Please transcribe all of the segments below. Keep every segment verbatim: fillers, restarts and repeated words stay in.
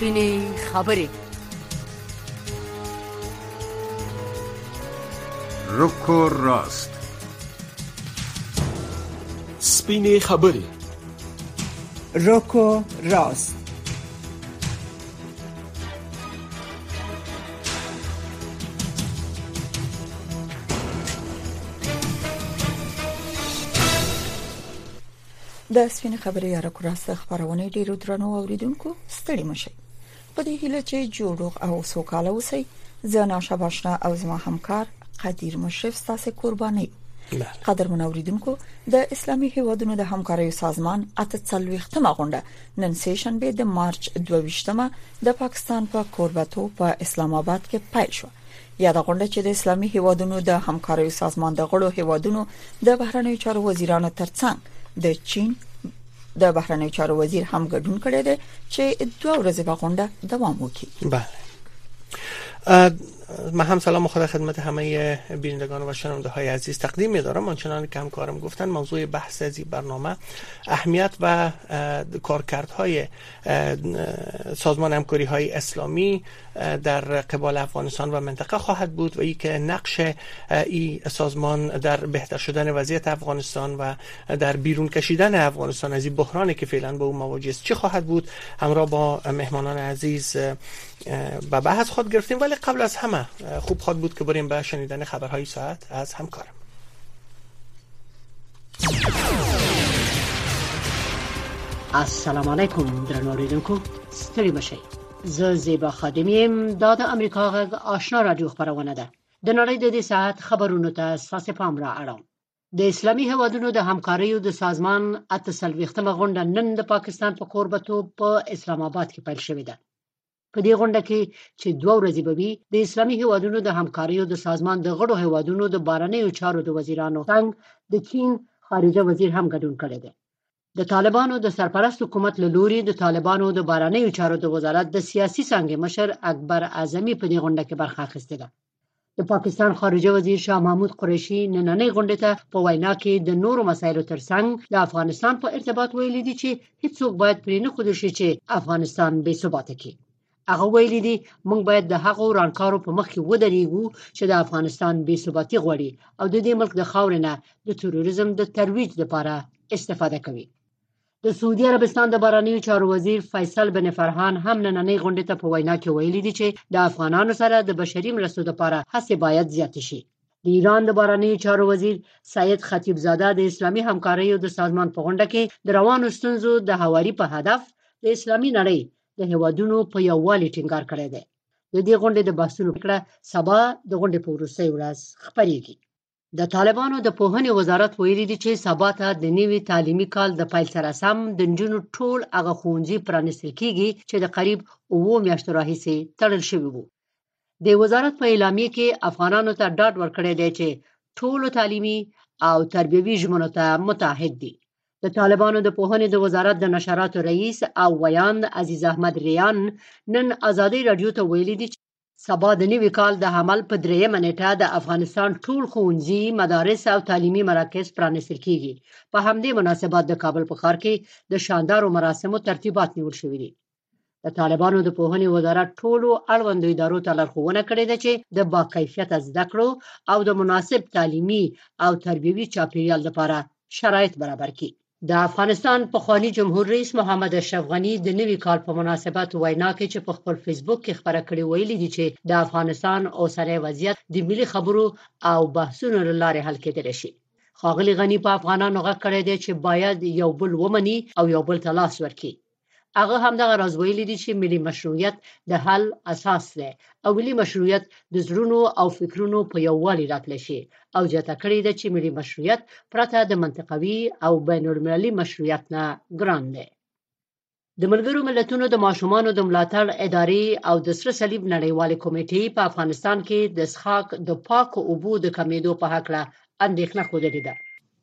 سپینې خبرې. رکو راست. سپینې خبرې. رکو راست. د سپینې خبرې یا رکو راست خبرونه ډیرو درنو اوریدونکو ستړي مشي. په دې هیله چې جوړ او سوکاله اوسئ. زه ناشا باشنا او زما همکار قدیر مشرف ستاسو قرباني. قدرمن اوریدونکو د اسلامي هیوادونو د همکارۍ سازمان اته څلوېښتمه غونډه نن سهشنبه د مارچ دوه ویشتمه د پاکستان په کوربتو په اسلام آباد کې پیل شو. یا د غونډه چې د اسلامي هیوادونو د همکارۍ سازمان د غړو هیوادونو د بهرنیو چارو وزیرانو ترڅنګ د چین د بهرنیو چارو وزیر هم ګډون کړی دی چې دوه ورځې به غونډه دوام وکړي. بله. من هم سلام و خدا خدمت همه بینندگان و شنونده های عزیز تقدیم می‌دارم. آنچنان که همکارم گفتن موضوع بحث از این برنامه اهمیت و کارکردهای سازمان همکاری های اسلامی در قبال افغانستان و منطقه خواهد بود و ای که نقش این سازمان در بهتر شدن وضعیت افغانستان و در بیرون کشیدن افغانستان از این بحرانی که فعلا با اون مواجه است چی خواهد بود. همراه با مهمانان عزیز به بحث خود گرفتیم، ولی قبل از همه خوب خواهد بود که بریم به شنیدن خبرهای ساعت از همکارم. السلام علیکم درنو اوریدونکو، ستړي مشئ. زه زیبا خادمیم. دا د امریکا غږ آشنا رادیو خبرونه ده. د نړۍ د دې ساعت خبرونو ته ستاسو پام را اړوم. د اسلامي هیوادونو د همکاریو د سازمان اته څلوېښتمه غونډه نن د پاکستان په کوربتو په اسلام آباد کې پیل شوې ده. په دې غونډه کې چې دوه ورځې به وي، د اسلامي هیوادونو د همکاریو د سازمان د غړو هیوادونو د بهرنیو چارو د وزیرانو څنګ د چین خارجه وزیر هم ګډون کړی دی. د طالبانو د سرپرست حکومت له لوري د طالبانو د بهرنیو چارو د وزارت د سیاسي څانګې مشر اکبر اعظمي په دې غونډه کې برخه اخیستې ده. د پاکستان خارجه وزیر شاه محمود قریشي نننۍ غونډه ته په وینا کې د نورو مسایلو ترڅنګ د افغانستان په ارتباط ویلي دي چې هیڅوک باید پرې نه ښودل شي چې افغانستان بې ثباته کړي. هغه ویلي دي موږ باید د هغو رانکارو په مخ کې ودرېږو چې د افغانستان بې ثباتي غواړي او د دې ملک د خاورې نه د تروریزم د ترویج لپاره استفاده کوي. د سعودي عربستان د بهرنیو چارو وزیر فیصل بن فرحان هم نننۍ غونډې ته په وینا کې ویلي دي چې د افغانانو سره د بشري مرستو لپاره هڅې باید زیاتې شي. د ایران د بهرنیو چارو وزیر سید خطیب زاده د اسلامي همکاریو د سازمان په غونډه کې د روانو ستونزو د هواري په هدف د اسلامي نړۍ د هیوادونو په یووالي ټینګار کړی دی. د دې غونډې د بحثونو پرېکړه سبا د غونډې په وروستۍ ورځ خپرېږي. د طالبانو د پوهنې وزارت ویلي دی چې سبا ته د نوي تعلیمي کال د پیل سره سم د نجونو ټول هغه ښوونځي پرانیستل کېږي چې د قریب اووه میاشتو راهیسې تړل شوي وو. د وزارت په اعلامیه کې افغانانو ته ډاډ ورکړی دی چې ټولو تعلیمي او تربیوي ژمنو ته متعهد دي. د طالبانو د پوهنې د وزارت د نشراتو رئیس او ویاند عزیز احمد ریان نن ازادي رادیو ته ویلي دي چې سبا د نوي کال د حمل په دریمه نیټه د افغانستان ټول ښوونځي، مدارس او تعلیمي مراکز پرانیستل کېږي. په همدې مناسبت د کابل په ښار کې د شاندارو مراسمو ترتیبات نیول شوي دي. د طالبانو د پوهنې وزارت ټولو اړوندو ادارو ته لارښوونه کړې ده چې د باکیفیته زده کړو او د مناسب تعلیمي او تربیوي چاپیریال لپاره شرایط برابر کړي. د افغانستان پخوانی جمهور رئیس محمد اشرف غنی د نوي کال په مناسبت وینا کې چې په خپل فیسبوک کې خبره کړې ویلي دي چې د افغانستان اوسنی وضعیت د ملي خبرو او بحثونو له لارې حل کېدلی شي. ښاغلي غنی په افغانانو غږ کړی دی چې باید یو بل ومني او یو بل ته لاس ورکړي. هغه همدغه راز ویلي دي چې ملي مشروعیت د حل اساس دی او ملي مشروعیت د زړونو او فکرونو په یووالي راتلی شي او زیاته کړې ده چې ملي مشروعیت پرته د منطقوي او بین المللي مشروعیت نه ګران دی. د ملګرو ملتونو د ماشومانو د ملاتړ ادارې او د سره صلیب نړیوالې کمیټې په افغانستان کې د څښاک د پاکو اوبو د کمیدو په هکله اندېښنه ښودلې ده.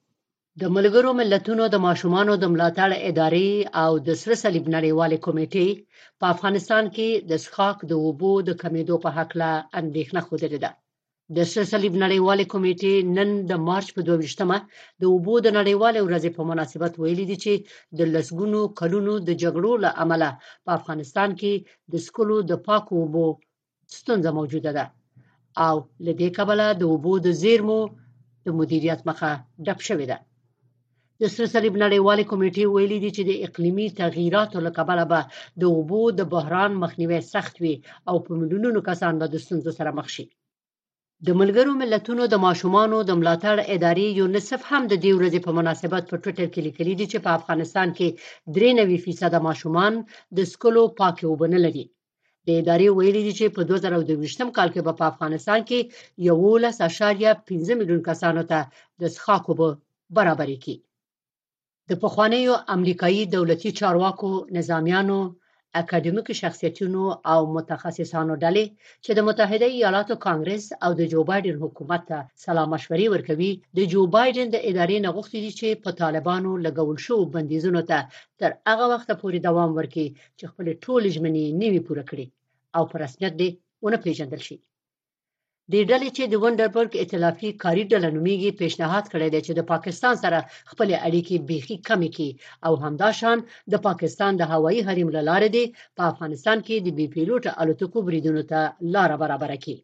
د ملګرو ملتونو د ماشومانو د ملاتړ ادارې او د سره صلیب نړیوالې کمیټې په افغانستان کې د څښاک د اوبو د کمیدو په هکله اندېښنه ښودلې ده. د سره صلیب نړیوال کمیټې نن د مارچ په دوه ویشتمه د اوبو د نړیوال ورځې په مناسبت ویلي دي چې د لسګونو کلونو د جګړو له امله په افغانستان کې د سکلو د پاکو اوبو ستونزه موجوده ده او لدې کبله د اوبو د زیرمو د مدیریت مخه ډپ شوې ده. د سره صلیب نړیوال کمیټې ویلي دي چې د اقلیمي تغییراتو له کبله به د اوبو د بحران مخنیوی سخت وي او په میلیونونو کسان به د ستونزو سره مخ شي. د ملګرو ملتونو د ماشومانو د ملاتړ ادارې یونیسف هم د دې ورځې په مناسبت په ټویټر کې لیکلي دي چې په افغانستان کې درې نوي فیصده ماشومان د سکلو پاکې اوبه نه لري. د ادارې ویلي دي چې په دوه زره دوه ویشتم کال کې به په افغانستان کې یولس اعشاریه پنځه میلیون کسانو ته د څښاک اوبه برابرې کړي. د پخوانیو امریکایي دولتي چارواکو، نظامیانو، اکاډمیکو شخصیتونو او متخصصانو ډلې چې د متحده ایالاتو کانګرس او د جو بایدن حکومت ته سلا مشورې ورکوي، د جو بایدن د ادارې نه غوښتي دي چې په طالبانو لګول شوو بندیزونو ته تر هغه وخته پورې دوام ورکړي چې خپل ټول ژمنې نه وي پوره کړي او په رسمیت دې ونه پیژندل شي. د ډلې چې د وندربرګ ائتلافي کاري ډله نومیږي پیشنهاد کړی دی چې د پاکستان سره خپل اړیکې بیخي کمې کړي او همداشان د پاکستان د هوایي حریم له لارې دی په افغانستان کې د بي پیلوټ الوتکو بریدونو ته لاره برابره کړي.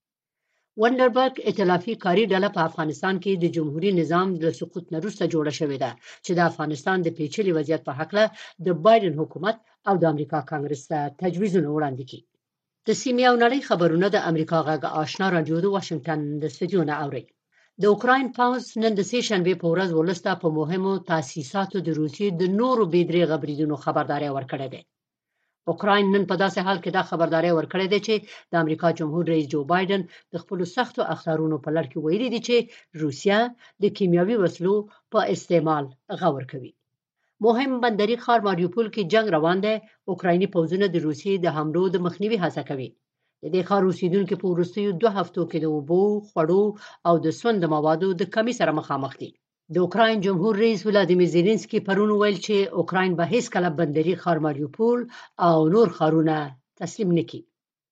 وندربرګ ائتلافي کاري ډله په افغانستان کې د جمهوریت نظام د سقوط نه وروسته جوړه شوې ده چې د افغانستان د پیچلي وضعیت په هکله د بایدن حکومت او د امریکا کانګرس ته تجویزونه وړاندې کړي. د سیمې او نړۍ خبرونه د امریکا غږ آشنا رادیو د واشنگټن د استودیو نه اوري. د اوکراین پوځ نن د سې شنبې په ورځ ولسته په مهمو تاسیساتو د روسیې د نورو بې دریغه بریدونو خبرداری ورکړې ده. اوکراین نن په داسې حال کې دا خبرداری ورکړې ده چې د امریکا جمهور رئیس جو بایدن د خپل سختو اخطارونو په لړ کې ویلي دي چې روسیا د کیمیاوي وسلو په استعمال غور کوي. مهم بندري ښار ماریوپول کې جنگ روان دی. اوکرایني پوځونه د روسیې د حملو د مخنیوي هڅه کوي. د دې ښار اوسیدونکو په وروستیو دوه هفتو کې د اوبو، خوړو او د سون د موادو د کمی سره مخامخ دي. د اوکراین جمهور رئیس ولادیمیر زيلنسکي پرون ویل چې اوکراین به هیڅ کله بندري ښار ماریوپول او نور ښارونه تسلیم نکړي.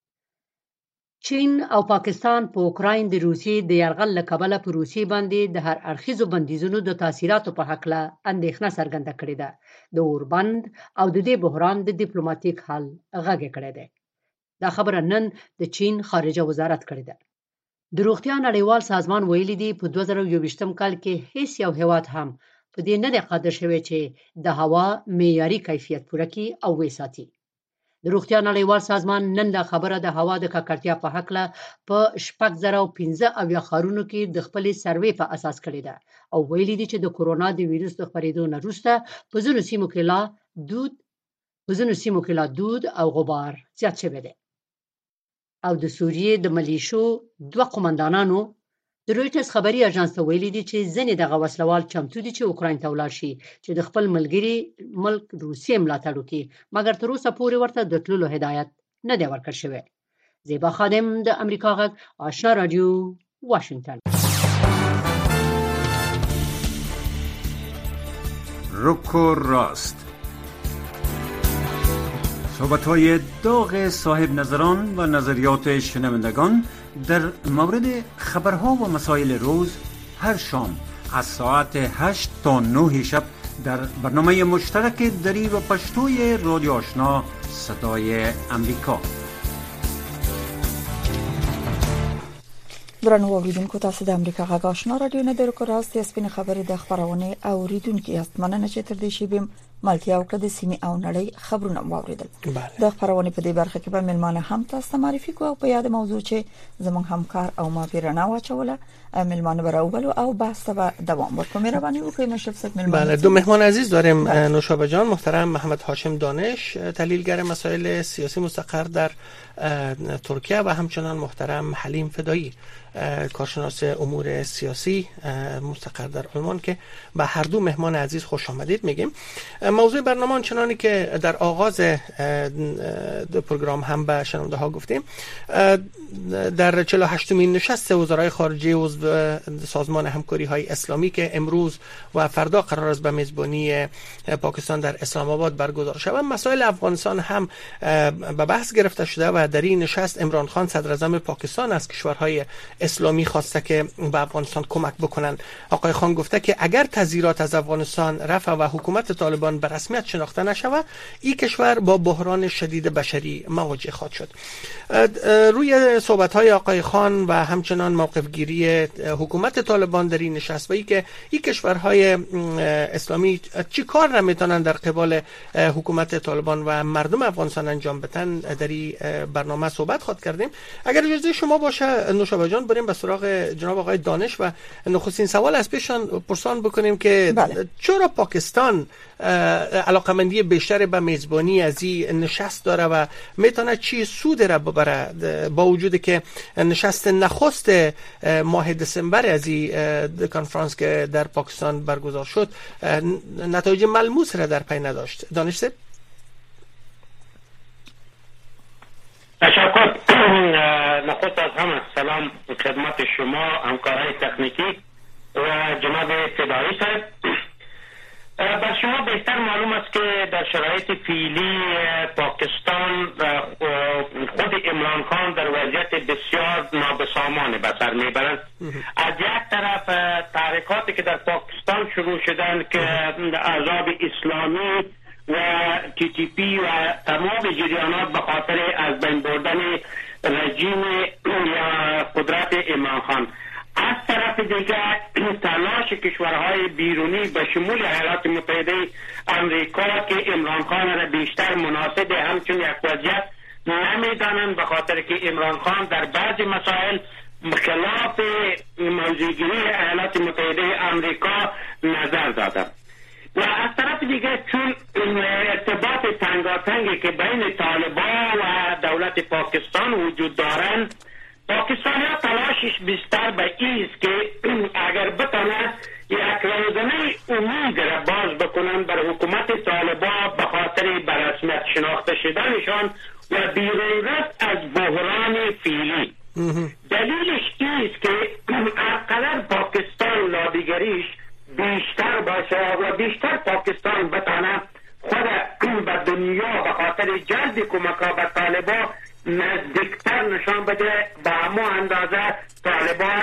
چین او پاکستان په اوکراین د روسیې د یرغل له کبله په روسیې باندې د هر اړخیزو بندیزونو د تاثیراتو په هکله اندېښنه څرګنده کړې ده. د اوربند او د دې بحران د ډیپلوماټیک حل غږ کړی دی. دا خبره نن د چین خارجه وزارت کړې ده. د روغتیا نړیوال سازمان ویلي دی په دوه زره یو ویشتم کال کې هیڅ یو هیواد هم په دې نه دی قادر شوی چې د هوا معیاري کیفیت پوره کړي او وساتي. د روغتیا نړیوال سازمان نن دا خبره د هوا د ککړتیا په هکله په شپږ زره پنځه اویا ښارونو کې د خپلې سروې په اساس کړې ده او ویلي دي چې د کورونا د ویروس د خپرېدو نه وروسته په ځینو سیمو کې لا دود په ځینو سیمو کې لا دود او غبار زیات شوی دی. او د سوریې د ملیشو دوه قومندانانو د رویټرز خبري اژانس ته ویلي دي چې ځینې دغه وسلوال چمتو دي چې اوکراین ته ولاړ شي چې د خپل ملګري ملک روسیې ملاتړ وکړي، مګر تر اوسه پورې ورته د تللو هدایت نه دی ورکړل شوی. زیبا خادم د امریکا غږ آشنا رادیو واشنگتن. روکو راست، صحبت‌های داغ صاحب نظران و نظریات شنوندگان در مورد خبرها و مسائل روز هر شام از ساعت هشت تا نه شب در برنامه مشترک دری و پشتوی رادیو آشنا صدای امریکا. درنو اوریدونکو، تاسو د امریکا غږ آشنا رادیو نه درکو راستي سپینه خبرې د خبرونه اوریدونکو یاست. مننه چې تر دې شی بیم ملتیا وکړه د سیمې او نړۍ خبرونه واوریدل. د خبرونه په دې برخه کې به ملمانه هم تاسو معرفي کوو په یاد موضوع چې زموږ همکار او ما پیرنا واچوله ملمانه براول او بحث به دوام ورکوم. مهرباني وکړئ مشرف صاحب ملمانه. بله، دو مهمان عزیز داریم. نوشابه جان محترم محمد هاشم دانش، تحلیلگر مسائل سیاسی مستقر در ترکیه، و همچنان محترم حلیم فدایی، کارشناس امور سیاسی مستقر در آلمان، که به هر دو مهمان عزیز خوش آمدید میگیم. موضوع برنامه آنچنانی که در آغاز پروگرام هم به شنونده ها گفتیم، در چهل و هشتمین نشست وزرای خارجه عضو سازمان همکاری های اسلامی که امروز و فردا قرار است به میزبانی پاکستان در اسلام آباد برگزار شود، مسائل افغانستان هم به بحث گرفته شده و در این نشست عمران خان صدر اعظم پاکستان از کشورهای اسلامی خواسته که به افغانستان کمک بکنند. آقای خان گفته که اگر تظاهرات از افغانستان رفع و حکومت طالبان به رسمیت شناخته نشود، این کشور با بحران شدید بشری مواجه خواهد شد. روی صحبت‌های آقای خان و همچنان موقفگیری حکومت طالبان در این نشست و ای که این کشورهای اسلامی چی کار را میتونن در قبال حکومت طالبان و مردم افغانستان انجام بدن، در این برنامه صحبت خواهد کردیم. اگر اجازه شما باشه نوشابه جان، بریم به سراغ جناب آقای دانش و نخستین سوال از پیشان پرسان بکنیم که بله. چرا پاکستان علاقمندی بیشتر به میزبانی از این نشست داره و میتونه چی سود را ببره، با وجودی که نشست نخست ماه دسامبر از این کنفرانس که در پاکستان برگزار شد نتایج ملموس را در پی نداشت. دانش صاحب. تشکر. نخست از همه سلام خدمت شما، همکارای تکنیکی و جناب فدایی صاحب. بر شما بهتر معلوم است که در شرایط فعلی پاکستان خود عمران خان در وضعیت بسیار نابسامان به سر میبرند. از یک طرف تحریکاتی که در پاکستان شروع شدن که احزاب اسلامی و تی تی پی و تمام جریانات به خاطر از بین بردن رژیم یا قدرت عمران خان، از طرف دیگر تلاش کشورهای بیرونی به شمول ایالات متحده امریکا که عمران خان را بیشتر مناسب همچون یک وضعیت نمیدانند، به خاطر که عمران خان در بعضی مسائل خلاف موضوعگیری ایالات متحده امریکا نظر داده. و از طرف دیگر چون ارتباط تنگاتنگی که بین طالبان و دولت پاکستان وجود دارند، پاکستان ها تلاشش بیشتر به ایست که اگر بتانه یک روزنه امید را باز بکنن بر حکومت طالبان به خاطر برسمیت شناخته شدنشان و بیرون رفت از بحران فعلی. دلیلش ایست که اقدر پاکستان لابیگریش بیشتر باشه و بیشتر پاکستان بتانه خود به دنیا به خاطر جلب کمک به طالبان نزدیکتر نشان بده، به همه اندازه طالبان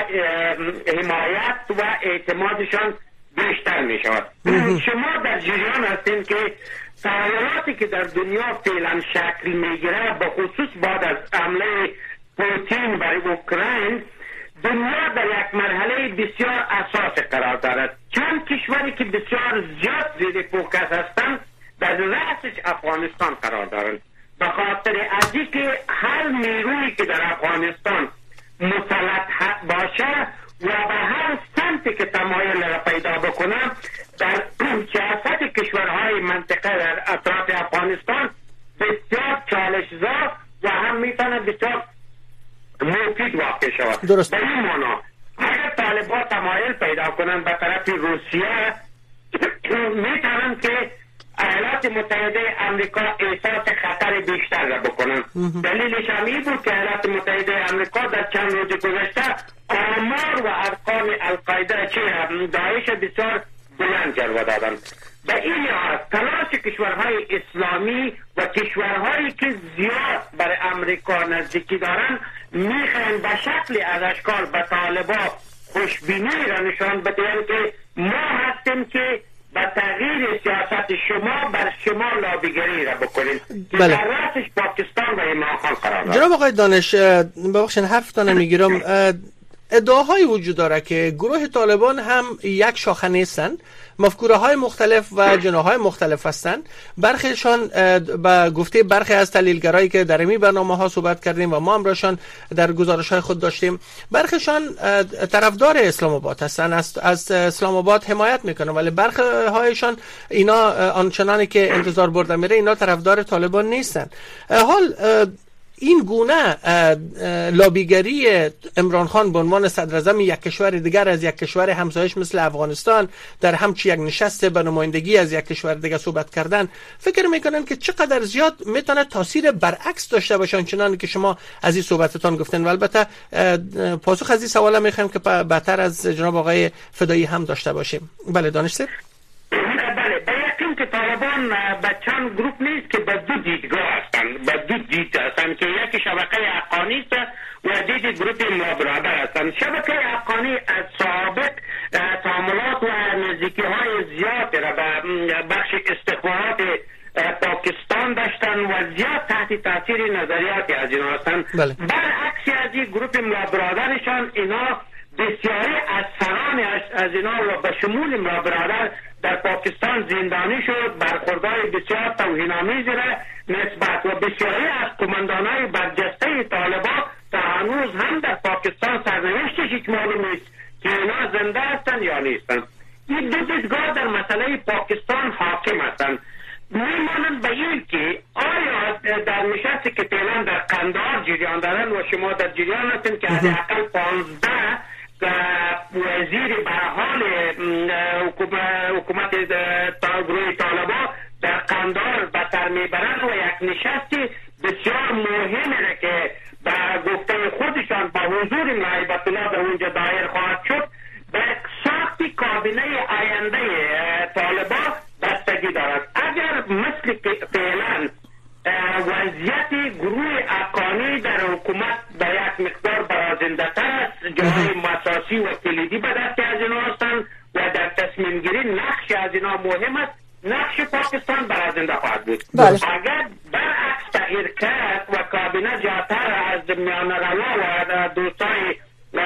حمایت و اعتمادشان بیشتر می شود. شما در جریان هستین که تحولاتی که در دنیا فعلا شکل می گیره، به خصوص بعد از حمله پوتین بر اوکراین، دنیا در یک مرحله بسیار اساسی قرار دارد. چند کشوری که بسیار زیاد زیر فوکس هستند در رأسش افغانستان قرار دارند، به خاطر از اینکه هر نیرویی که در افغانستان مسلط باشه و به هر سمتی که تمایل را پیدا بکنه در سیاست کشورهای منطقه در اطراف افغانستان بسیار چالشزا و هم میتونه بسیار مفید واقع شود. درست. به این معنا اگر طالبان تمایل پیدا کنن به طرف روسیه، میتونن که ایالات متحده امریکا احساس خطر بیشتر را بکنن. دلیلش هم این بود که ایالات متحده امریکا در چند روز گذشته آمار و ارقام القاعده چه داعش بسیار بلند جلوه دادن. به این لحاظ تلاش کشورهای اسلامی و کشورهایی که زیاد بر امریکا نزدیکی دارن میخواین به شکل از اشکال به طالبان خوشبینی را نشان بدهند که ما هستیم که به تغییر سیاست شما بر شما لابیگری را بکنیم. بله. در رأسش پاکستان و عمران خان قرار دارد. جناب آقای دانش، ببخشید حرفتان میگیرم، ادعاهای وجود داره که گروه طالبان هم یک شاخه نیستند، مفکوره های مختلف و جناهای مختلف هستند. برخیشان به گفته برخی از تحلیلگرایی که در این برنامه ها صحبت کردیم و ما هم راشان در گزارش های خود داشتیم، برخیشان طرفدار اسلام آباد هستند، از, از اسلام آباد حمایت میکنن، ولی برخی هایشان اینا آنچنانی که انتظار برده میره اینا طرفدار طالبان نیستند. حال این گونه لابیگری عمران خان به عنوان صدر اعظم یک کشور دیگر از یک کشور همسایش مثل افغانستان در همچی یک نشست به نمایندگی از یک کشور دیگر صحبت کردن، فکر میکنن که چقدر زیاد میتونه تاثیر برعکس داشته باشن چنانه که شما از این صحبتتان گفتن؟ و البته پاسخ از این سوال میخوایم که بهتر از جناب آقای فدایی هم داشته باشیم. بله دانش صاحب. بله به یقین که طالبان به چند گروپ نیست که به دو دیدگاه هستند، به دو دید هستند که یکی شبکه حقانی است و دیگه گروپ ما برادر هستند. شبکه حقانی از سابق تعاملات و نزدیکی های زیاد را به بخش استخبارات پاکستان داشتن و زیاد تحت تاثیر نظریات از اینا هستند. بله. برعکس از این گروپ ما برادرشان، اینا بسیاری از سران از اینا و به شمول ما برادر در پاکستان زندانی شد، برخوردهای بسیار توهین‌آمیزی را نسبت و بسیاری از قماندان‌های برجسته طالبان تا هنوز هم در پاکستان سرنوشتش هیچ معلوم نیست که اینا زنده هستند یا نیستند. این دو دیدگاه در مسئله پاکستان حاکم هستند. میمانند به این که آیا در نشستی که فعلا در قندهار جریان دارند و شما در جریان هستند که حداقل پانزده وزیر به حال حکومت گروه طالبان در قندهار به سر میبرند و یک نشستی بسیار مهمی را که به گفته خودشان با حضور نایبت الله در اونجا دایر خواهد شد به ساخت کابینه آینده طالبان بستگی دارد. اگر مثل فعلا وضعیت گروه حقانی در حکومت به یک مقدار برازنده تر است، جای مساسی و کلیدی به دست از اینا هستند و در تصمیم گیری نقش از اینا مهم است، نقش پاکستان برازنده خواهد بود. بله. اگر برعکس تغییر کرد و کابینه جاتر از میان روا و دوستای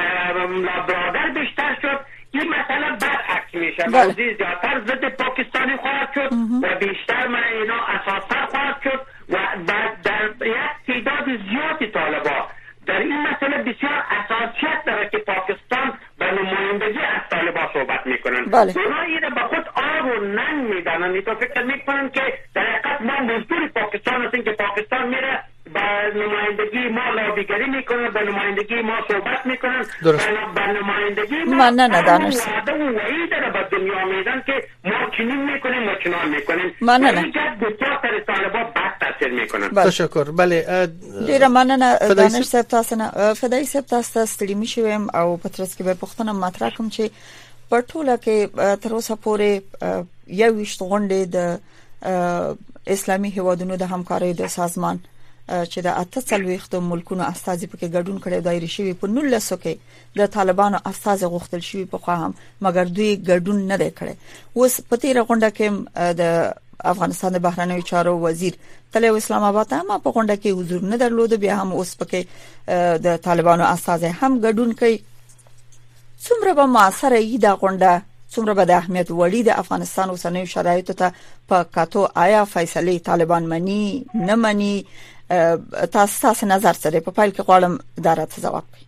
برادر بیشتر شد، این مسئله برعکس میشه. موضوع زیادتر ضد پاکستانی خواهد شد و بیشتر من اینا اساسا خواهد شد و در یک تعداد زیادی طالبان در این مسئله بسیار اساسیت داره که پاکستان به نمایندگی از طالبان صحبت میکنن. بله. اونا اینه به خود آب و ننگ میدانن. این تو فکر میکنن که در حقیقت ما مزدور پاکستان هستیم که پاکستان میره به نمایندگی ما لابیگری میکنن، به نمایندگی ما صحبت میکنن، به نمایندگی ما من نه ندانش وعده و وعید را به دنیا میدن که ما چنین میکنیم ما چنان میکنیم. من نه این جد بسیار تر طالبان بد تاثیر میکنن. تشکر. بله ډیره مننه دانش صاحب، تاسو نه فدای صاحب تاسو ستړي میشوم او پترس کې به پښتنه مطرح کوم چې په ټوله کې تر اوسه پورې یو وشت غونډې د اسلامي هیوادونو د همکارۍ د سازمان چې د اته څلويخت ملکونو استازي پکې ګډون کړي دایره شوی په نولسو کې د طالبانو استازي غوښتل شوی په خوا هم مګر دوی ګډون نه دی کړي. اوس په تیر غونډه کې د افغانستان د بهرنیو چارو وزیر تلو اسلام آباد هم په غونډه کې حضور نه درلود، بیا هم اوس پکې د طالبانو استازي هم ګډون کوي. څومره به موثر ای دا غونډه، څومره به د اهمیت وړي د افغانستان اوسنیو شرایطو ته په کاتو آیا فیصله طالبان مني نه مني؟ تاسو تاسو نظر سره په پایل کې غواړم ادارات جواب کړئ.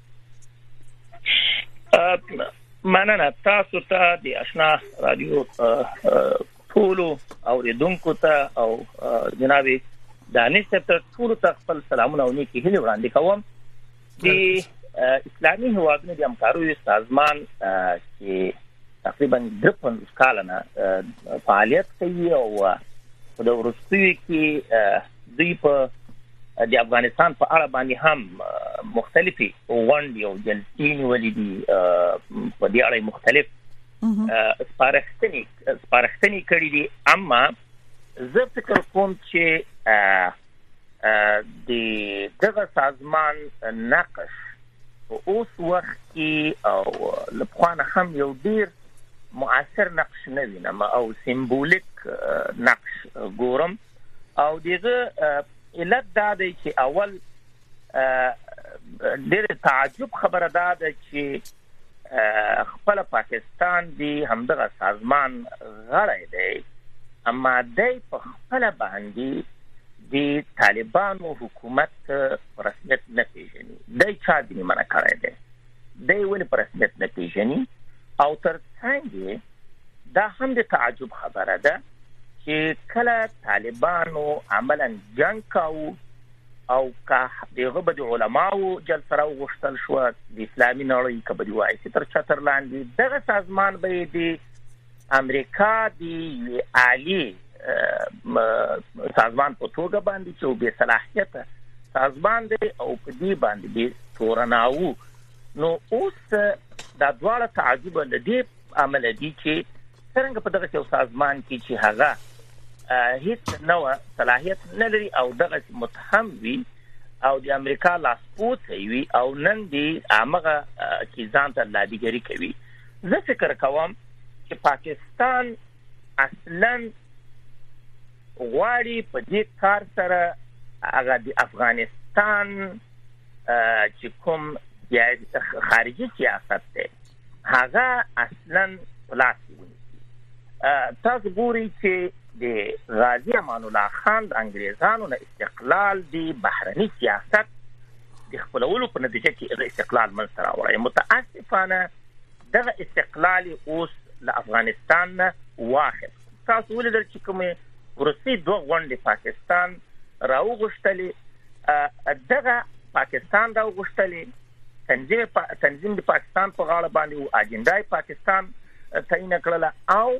مننه تاسو ته د آشنا رادیو ټولو اوریدونکو ته او جناب دانش ته ټولو ته خپل سلامونه او نیکی هیله وړاندې کوم. د اسلامي هیوادونو د همکارۍ سازمان چې تقریبا د پنځه کال نه فعالیت کوي او په ورستیو کې دوی په د افغانستان په اړه باندې هم مختلفي غونډې او جلسې نیولې دي، په دې اړه مختلف سپارښتنې سپارښتنې کړې دي. اما زه فکر کوم چې د دغه سازمان نقش په اوس وخت کې او لپاره هم یو ډیر مؤثر نقش نه وینم او سمبولیک نقش ګورم. او دغه علت دا دی چې اول ډېر تعجب خبره ده چې خپل پاکستان دی همدغه سازمان غړی دی، اما دی په خپل باندې د طالبانو حکومت رسمیت نه پیژني. دی چا دې منع کړی دی؟ دی ولې په رسمیت نه پیژني؟ او ترڅنګ دا هم د تعجب خبره ده چې کله طالبانو عملاً جنگ کاو او که دغه به علماو جلسه راوغشتل شو د اسلامي نړۍ کبدي وایي چې تر چتر لاندې دغه سازمان به د امریکا د عالی سازمان په توګه باندې چې به صلاحیت سازمان دی او په دې باندې به تورناو. نو اوس دا دواړه تعجب لدی عمل دي چې څنګه په دغه یو سازمان کې چې هغه هیڅ نوع صلاحیت نه لري او دغه متهم وي او د امریکا لاسپوت وي او نن دی هغه کې ځان ته لابیګری کوي. زه فکر کوم چې پاکستان اصلاً غواړي په دې کار سره هغه د افغانستان چې کوم خارجي سیاست دی هغه اصلاً پلاسي ونیسي. تاسو ګورئ چې د غازی امان الله خان د انګریزانو نه استقلال دی بهرني سیاست د خپلولو په نتیجه کې استقلال منځته راوړی. متاسفانه دغه استقلال اوس له افغانستان نه واخیست. تاسو ولیدل چې کومې وروستي دوه غونډې پاکستان راوغوښتلې، دغه پاکستان راوغوښتلې، تنظیم تنظیم د پاکستان په غاړه باندې او اجنډای پاکستان تعیین کړله او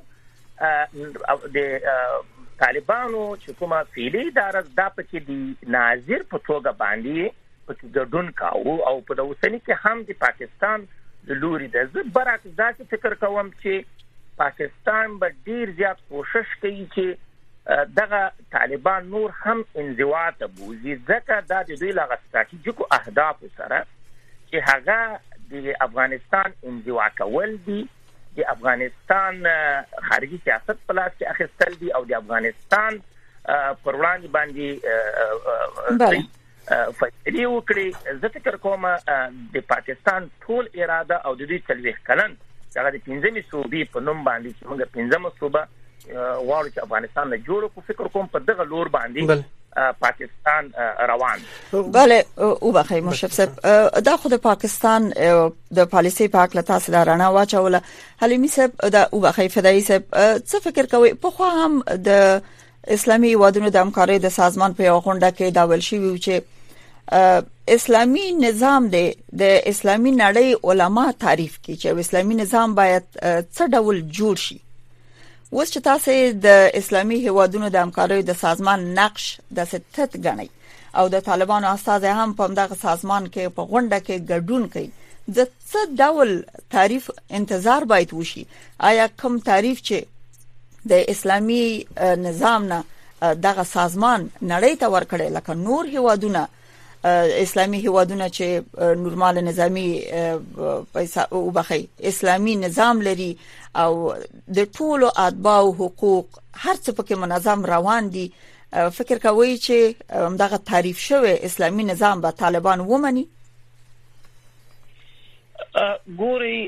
د طالبانو چې کومه فعلي اداره دا پکې د ناظر په توګه باندې پکې ګډون کاوه او په اوسنی کې هم د پاکستان د لوري د زه برعکس داسې فکر کوم چې پاکستان به ډیر زیات کوشش کوي چې دغه طالبان نور هم انزوا ته بوزي، ځکه دا د دوی لغه ستراتیژیکو اهداف سره چې هغه د افغانستان انزوا کول دي، د افغانستان خارجي سیاست په لاس کې اخیستل دي او د افغانستان پر وړاندې باندې فیصلې وکړي. زه فکر کوم د پاکستان ټول اراده او د دوی څلوېښت کلن هغه د پنځمې صوبې په نوم باندې چې موږ پنځمه صوبه غواړو چې افغانستان نه جوړ کړو، فکر کوم په دغه لور باندې پاکستان روان. بله او بخیر مشرف صاحب، دا خود پاکستان د پالیسي په اړه تاسو دا رڼا واچوله. حلیمي صاحب دا او بخیر فدایي صاحب څه فکر کوي؟ په خو هم د اسلامي هیوادونو د همکارۍ د سازمان په یو غونډه کې دا ول شي چې اسلامي نظام دی د اسلامي نړۍ علما تعریف کوي چې اسلامي نظام باید څه ډول جوړ شي. اوس چې تاسو د اسلامي هیوادونو د همکارۍ د سازمان نقش د ستت غنئ او د طالبانو استاد هم په دغه سازمان کې په غونډه کې ګډون کوي، د څه ډول تعریف انتظار باید وشي؟ آیا کوم تعریف چې د اسلامي نظام نه دغه سازمان نړۍ ته ورکړي لکه نور هیوادونه اسلامي هیوادونه چې نورمال نظامی پیسې او بخي اسلامي نظام لري او د ټولو اتباع او حقوق هر څه پکې منظم روان دي، فکر کوي چې دغه تعریف شوی اسلامي نظام به طالبان ومني؟ ګوري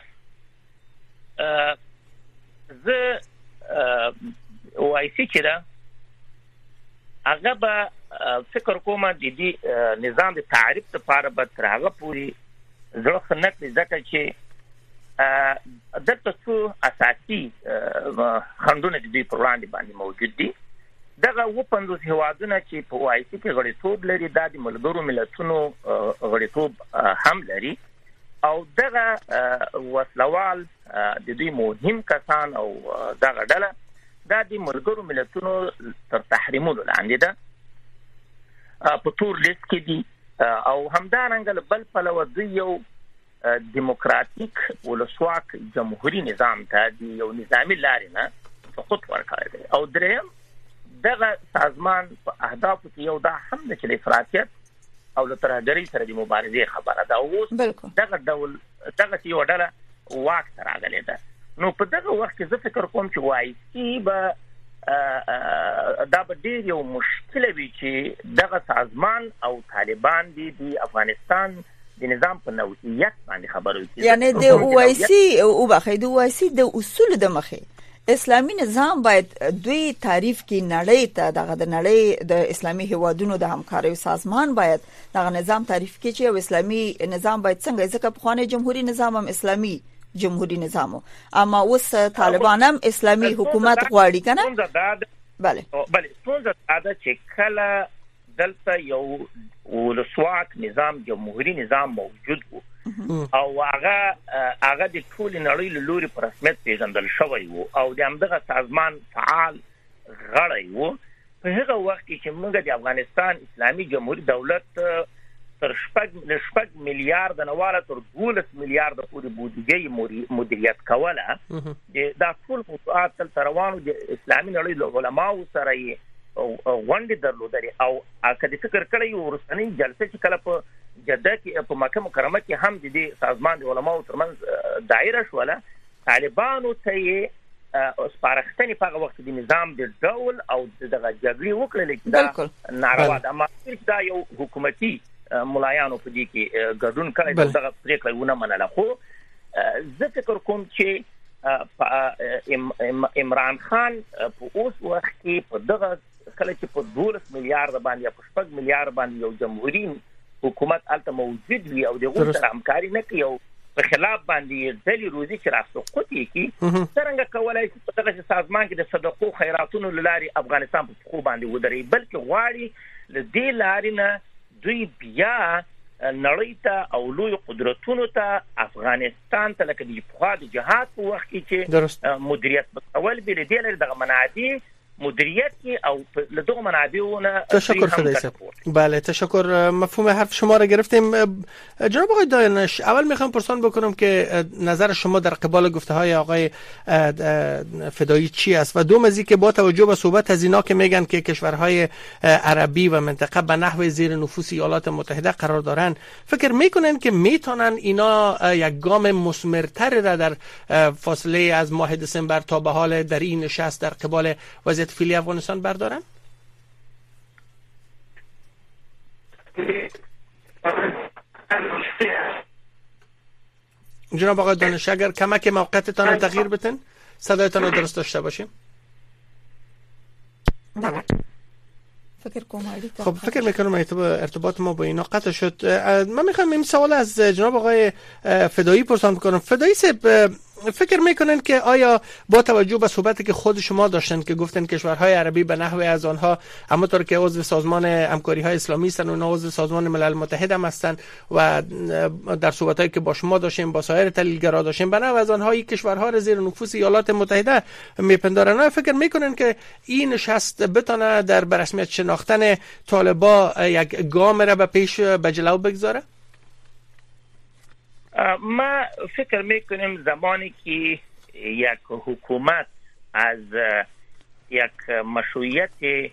زه وایي چې دا هغه به فکر کوم د دې نظام د تعریف لپاره به تر هغه پورې زړه خنک ځکه چې دغه څو اساسي خندونه د دې پر وړاندې باندې موجود دي. دغه و پنځوس هیوادونه چې په وایي کې غړیتوب لري دا د ملګرو ملتونو غړیتوب هم لري او دغه وسلوال د دې مهم کسان او دغه ډله دا د ملګرو ملتونو تر تحریمولو لاندې ده، په تور لیست کې دي او همدارنګه بل پلوه دوی یو دیموکراتیک ولسواک جمهوریت نظام ته دی یو نظامی لارې نه سقوط ورکړی دی. او دریم دغه سازمان په اهدافو کې یو دا هم د چې افراطیت او له ترهګرۍ سره د مبارزې خبره ده. اوس دغه ډول دغه یو ډله واک ته راغلی ده. نو په دغه وخت کې زه فکر کوم چې وایي چې به دا به ډېر یو مشکل وي چې دغه سازمان او طالبان دي د افغانستان د نظام په نوعیت باندې خبرې کوي. یعنی د اوایسي او بخې د اوایسي د اصول د مخې اسلامي نظام باید دوی تعریف کې نړۍ ته دغه د نړۍ د اسلامي هیوادونو د همکارۍ سازمان باید دغه نظام تعریف کې چې اسلامي نظام باید څنګه، ځکه په خوانه جمهوریت نظام هم اسلامي جمهوریت نظامو، اما اوس طالبان هم اسلامي حکومت غواړي کنه. بله بله څنګه دا چې کله دلته یو ولسواک نظام جمهوریت نظام موجود وو او هغه هغه د ټول نړۍ له لوري په رسمیت پیژندل شوی وو او د همدغه سازمان فعال غړی وو. په هغه وخت کې چې موږ د افغانستان اسلامي جمهوریت دولت تر شپږ شپږ میلیارډ نه والا تر دولس میلیارډ پورې بودیجه مدیریت کوله. دا ټول موضوعات تل روانو د اسلامي نړۍ له علماو سره یې غونډې درلودلې او کله فکر کړی ورستنی جلسه چې کله په جده کې په مکه مکرمه کې هم د دې سازمان د علماو ترمنځ دایره شوله، طالبانو ته یې سپارښتنې په هغه وخت د نظام د ډول او دغه جګړې وکړلې چې دا ناروا ده. اما دا یو حکومتي ملایانو په دې کې ګډون کړی دغه پریکړه ونه منله. خو زه فکر کوم چې عمران خان په اوس وخت کې په دغه کله چې په دولس میلیارډ باندې یا په شپږ میلیارډ باندې یو جمهوریت حکومت الته موجود وي او دغه سره همکاري نه کوي او په خلاف باندې ځلې روزي چې راستقوت کی څنګه کولای شي په دغه سازمان کې د صدقو خیراتونو لاري افغانستان په خو باندې ودري، بلکې غواړي ل دې لاري نه دوی بیا نړۍ ته او لوی قدرتونو ته افغانستان ته لکه د پخوا د جهاد په وخت کې چې مدیریت اول به دې لري دغه منابع مدیریت او لدغه منابعونه. تشکر فدایی صاحب. بله تشکر، مفهوم حرف شما را گرفتیم. جناب آقای دانش، اول میخوام پرسان بکنم که نظر شما در قبال گفته های آقای فدایی چی است و دوم از اینکه با توجه به صحبت از اینا که میگن که کشورهای عربی و منطقه به نحو زیر نفوذ ایالات متحده قرار دارن، فکر میکنن که میتونن اینا یک گام مثمرتر را در فاصله از ماه دسامبر تا به حال در این نشست در قبال وضعیت فعلی افغانستان بردارن؟ جناب آقای دانش اگر کمک موقعتتان رو تغییر بتن صدایتان رو درست داشته باشیم. فکر کنم خب فکر میکنم ارتباط ما با اینا قطع شد. من میخوام این سوال از جناب آقای فدایی پرسان کنم. فدایی صاحب، فکر میکنن که آیا با توجه به صحبتی که خود شما داشتن که گفتن کشورهای عربی به نحو از آنها همونطور که عضو سازمان همکاری های اسلامی هستند و اونا عضو سازمان ملل متحد هم هستند و در صحبتایی که با شما داشتیم با سایر تحلیلگرا داشتیم به نحو از آنها این کشورها را زیر نفوذ ایالات متحده میپندارن، فکر میکنن که این نشست بتونه در برسمیت شناختن طالبا یک گام را به پیش به جلو بگذاره؟ ما فکر میکنیم زمانی که یک حکومت از یک مشروعیت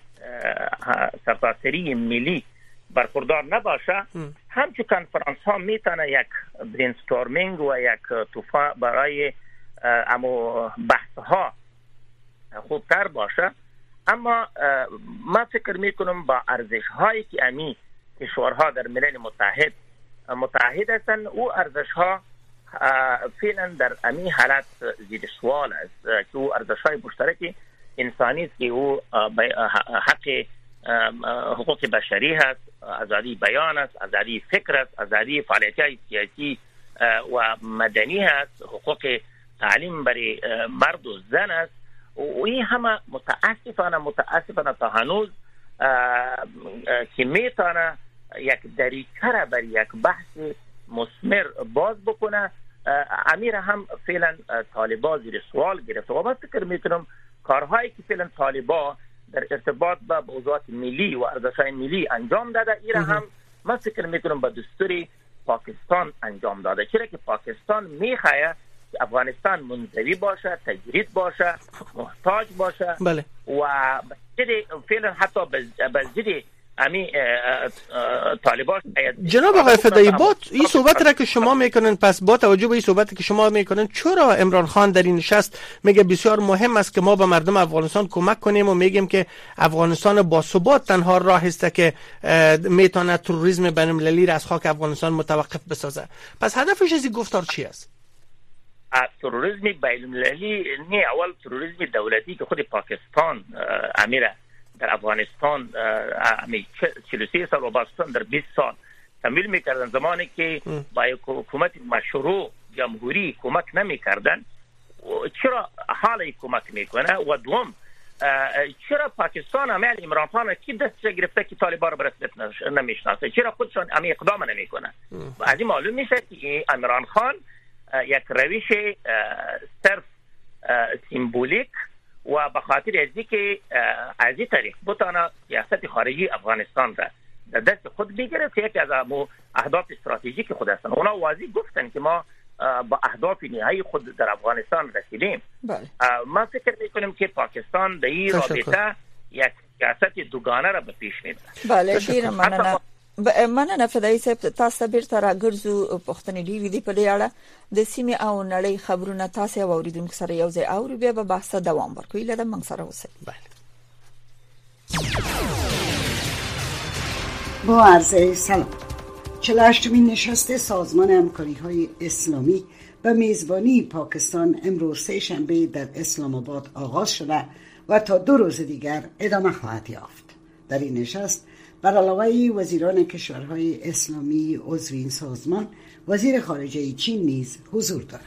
سرتاسری ملی برخوردار نباشه، همچون کنفرانس ها میتونه یک برینستورمینگ و یک توفا برای امو بحث ها خوبتر باشه. اما ما فکر میکنم با ارزش هایی که امی کشورها در ملل متحد متحد هستند او ارزش ها فعلا در امی حالت زیر سوال است که او ارزش های مشترک انسانی است که او حق حقوق بشری هست، آزادی بیان است، آزادی فکر است، آزادی فعالیت سیاسی و مدنی هست، حقوق تعلیم برای مرد و زن است و این همه متاسفانه متاسفانه تا هنوز که میتونه یک دریچه را بر یک بحث مثمر باز بکنه، امیر هم فعلا طالبا زیر سوال گرفته. و من فکر میکنم کارهایی که فعلا طالبا در ارتباط با موضوعات ملی و ارزش‌های ملی انجام داده، این هم من فکر میکنم با دستور پاکستان انجام داده، چرا که پاکستان میخواه افغانستان منزوی باشه، تجرید باشه، محتاج باشه. بله. و فعلا حتی بزدی امی طالبان. جناب آقای فدایی، با این صحبت را که شما میکنن، پس با توجه به این صحبتی که شما میکنن، چرا عمران خان در این نشست میگه بسیار مهم است که ما به مردم افغانستان کمک کنیم و میگیم که افغانستان با ثبات تنها راه است که میتونه تروریسم بین المللی را از خاک افغانستان متوقف بسازه؟ پس هدفش از این گفتار چی است؟ تروریسم بین المللی نه، اول تروریسم دولتی که خود پاکستان امیره در افغانستان چهل و سه سال و پاکستان در بیست سال تمویل میکردن، زمانی که با یک حکومت مشروع جمهوری کمک نمیکردن، چرا حالا کمک میکنه؟ و دوم چرا پاکستان عمل عمران خان کی دست گرفته که طالبان را برسلت نمیشناسه؟ چرا خودشان امی اقدام نمیکنه؟ از این معلوم میشه که عمران خان یک روش صرف سیمبولیک و به خاطر ازی که از این طریق بتانه سیاست خارجی افغانستان را در دست خود بگیره که یکی از اهداف استراتژیک خود هستند. اونا واضح گفتن که ما با اهداف نهایی خود در افغانستان رسیدیم. بله. ما فکر میکنیم که پاکستان در این رابطه یک سیاست دوگانه را به پیش میبره. بله ډیر مننه. مننه فدایي صاحب، تاسو بیرته راګرځو پښتنې ډیوي دی په دې اړه د سیمې او نړۍ خبرونه تاسو اوریدونکو سره یو ځای اوري، بیا به بحث دوام ورکړي. لکه موږ سره اوسئ. بله. با عرض سلام. چهل و هشتمین نشست سازمان همکاری‌های اسلامی به میزبانی پاکستان امروز سه شنبه در اسلام آباد آغاز شده و تا دو روز دیگر ادامه خواهد یافت. در این نشست بر علاوه وزیران کشورهای اسلامی عضو این سازمان، وزیر خارجه چین نیز حضور دارد.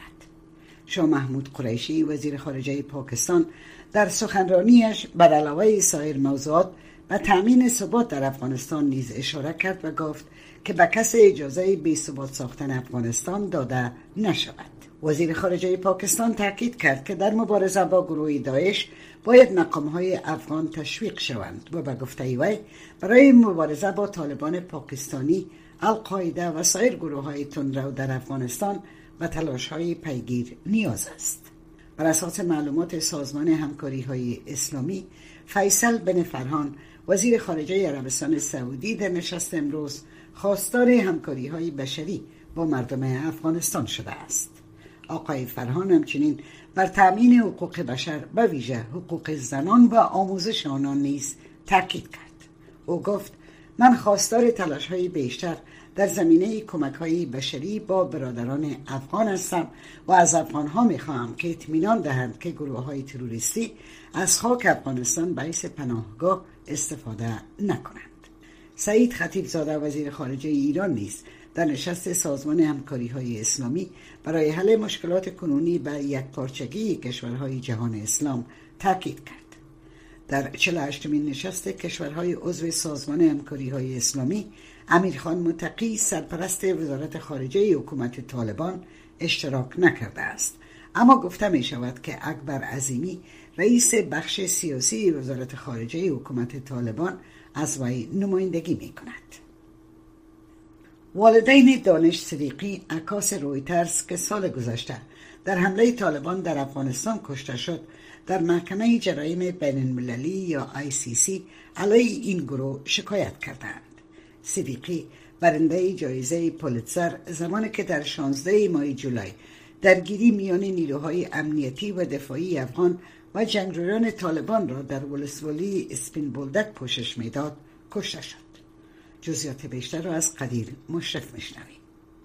شاه محمود قریشی وزیر خارجه پاکستان در سخنرانیش بر علاوه سایر موضوعات و تأمین ثبات در افغانستان نیز اشاره کرد و گفت که به کسی اجازه بی ثبات ساختن افغانستان داده نشود. وزیر خارجه پاکستان تاکید کرد که در مبارزه با گروه داعش باید مقام‌های افغان تشویق شوند و به گفته وی برای مبارزه با طالبان پاکستانی، القاعده و سایر گروه‌های تندرو در افغانستان و تلاش‌های پیگیر نیاز است. بر اساس معلومات سازمان همکاری‌های اسلامی، فیصل بن فرهان وزیر خارجه عربستان سعودی در نشست امروز خواستار همکاری‌های بشری با مردم افغانستان شده است. آقای فرهان همچنین بر تأمین حقوق بشر به ویژه حقوق زنان و آموزش آنان نیز تاکید کرد. او گفت من خواستار تلاش‌های بیشتر در زمینه کمک‌های بشری با برادران افغان هستم و از افغان‌ها می‌خواهم که اطمینان دهند که گروه‌های تروریستی از خاک افغانستان به حیث پناهگاه استفاده نکنند. سعید خطیبزاده وزیر خارجه ایران نیز در نشست سازمان همکاری‌های اسلامی برای حل مشکلات کنونی و یکپارچگی کشورهای جهان اسلام تاکید کرد. در چهل و هشتمین نشست کشورهای عضو سازمان همکاری‌های اسلامی، امیرخان متقی سرپرست وزارت خارجه حکومت طالبان اشتراک نکرده است، اما گفته می شود که اکبر عظیمی رئیس بخش سیاسی وزارت خارجه حکومت طالبان از وی نمایندگی می کند. والدین دانش صدیقی عکاس رویترز که سال گذشته در حمله طالبان در افغانستان کشته شد، در محکمه جرایم بین المللی یا آی سی سی علیه این گروه شکایت کردند. صدیقی برنده جایزه پولیتزر زمانی که در شانزده ماه جولای درگیری میان نیروهای امنیتی و دفاعی افغان و جنگجویان طالبان را در ولسوالی اسپین بولدک پوشش میداد کشته شد. جزئیات بیشتر را از قدیر مشرف میشنویم.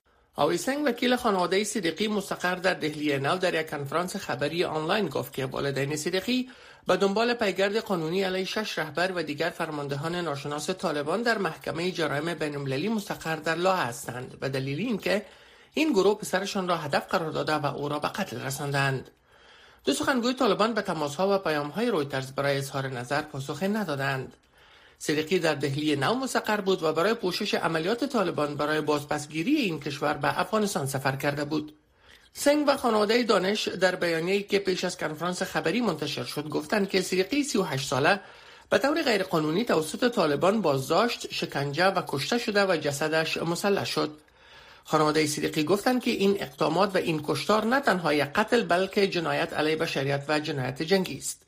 آویسنگ وکیل خانواده صدیقی مستقر در دهلی نو در یک کنفرانس خبری آنلاین گفت که والدین صدیقی به دنبال پیگرد قانونی علیه شش رهبر و دیگر فرماندهان ناشناس طالبان در محکمه جرایم بین‌المللی مستقر در لاهه هستند و دلیل این که این گروه پسرشان را هدف قرار داده و او را به قتل رساندند. دو سخنگوی طالبان به تماس‌ها و پیام‌های رویترز برای اظهار نظر پاسخ ندادند. صدیقی در دهلی نو مستقر بود و برای پوشش عملیات طالبان برای بازپسگیری این کشور به افغانستان سفر کرده بود. سنگ و خانواده دانش در بیانیه‌ای که پیش از کنفرانس خبری منتشر شد گفتند که صدیقی سی و هشت ساله به طور غیرقانونی توسط طالبان بازداشت، شکنجه و کشته شده و جسدش مسلح شد. خانواده صدیقی گفتند که این اقدامات و این کشتار نه تنها یک قتل بلکه جنایت علیه بشریت و جنایت جنگی است.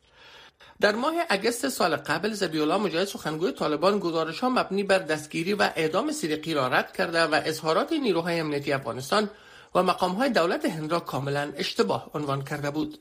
در ماه اگست سال قبل ذبیح‌الله مجاهد سخنگوی طالبان گزارش‌ها مبنی بر دستگیری و اعدام صدیقی را رد کرده و اظهارات نیروهای امنیتی افغانستان و مقام‌های دولت هند را کاملا اشتباه عنوان کرده بود.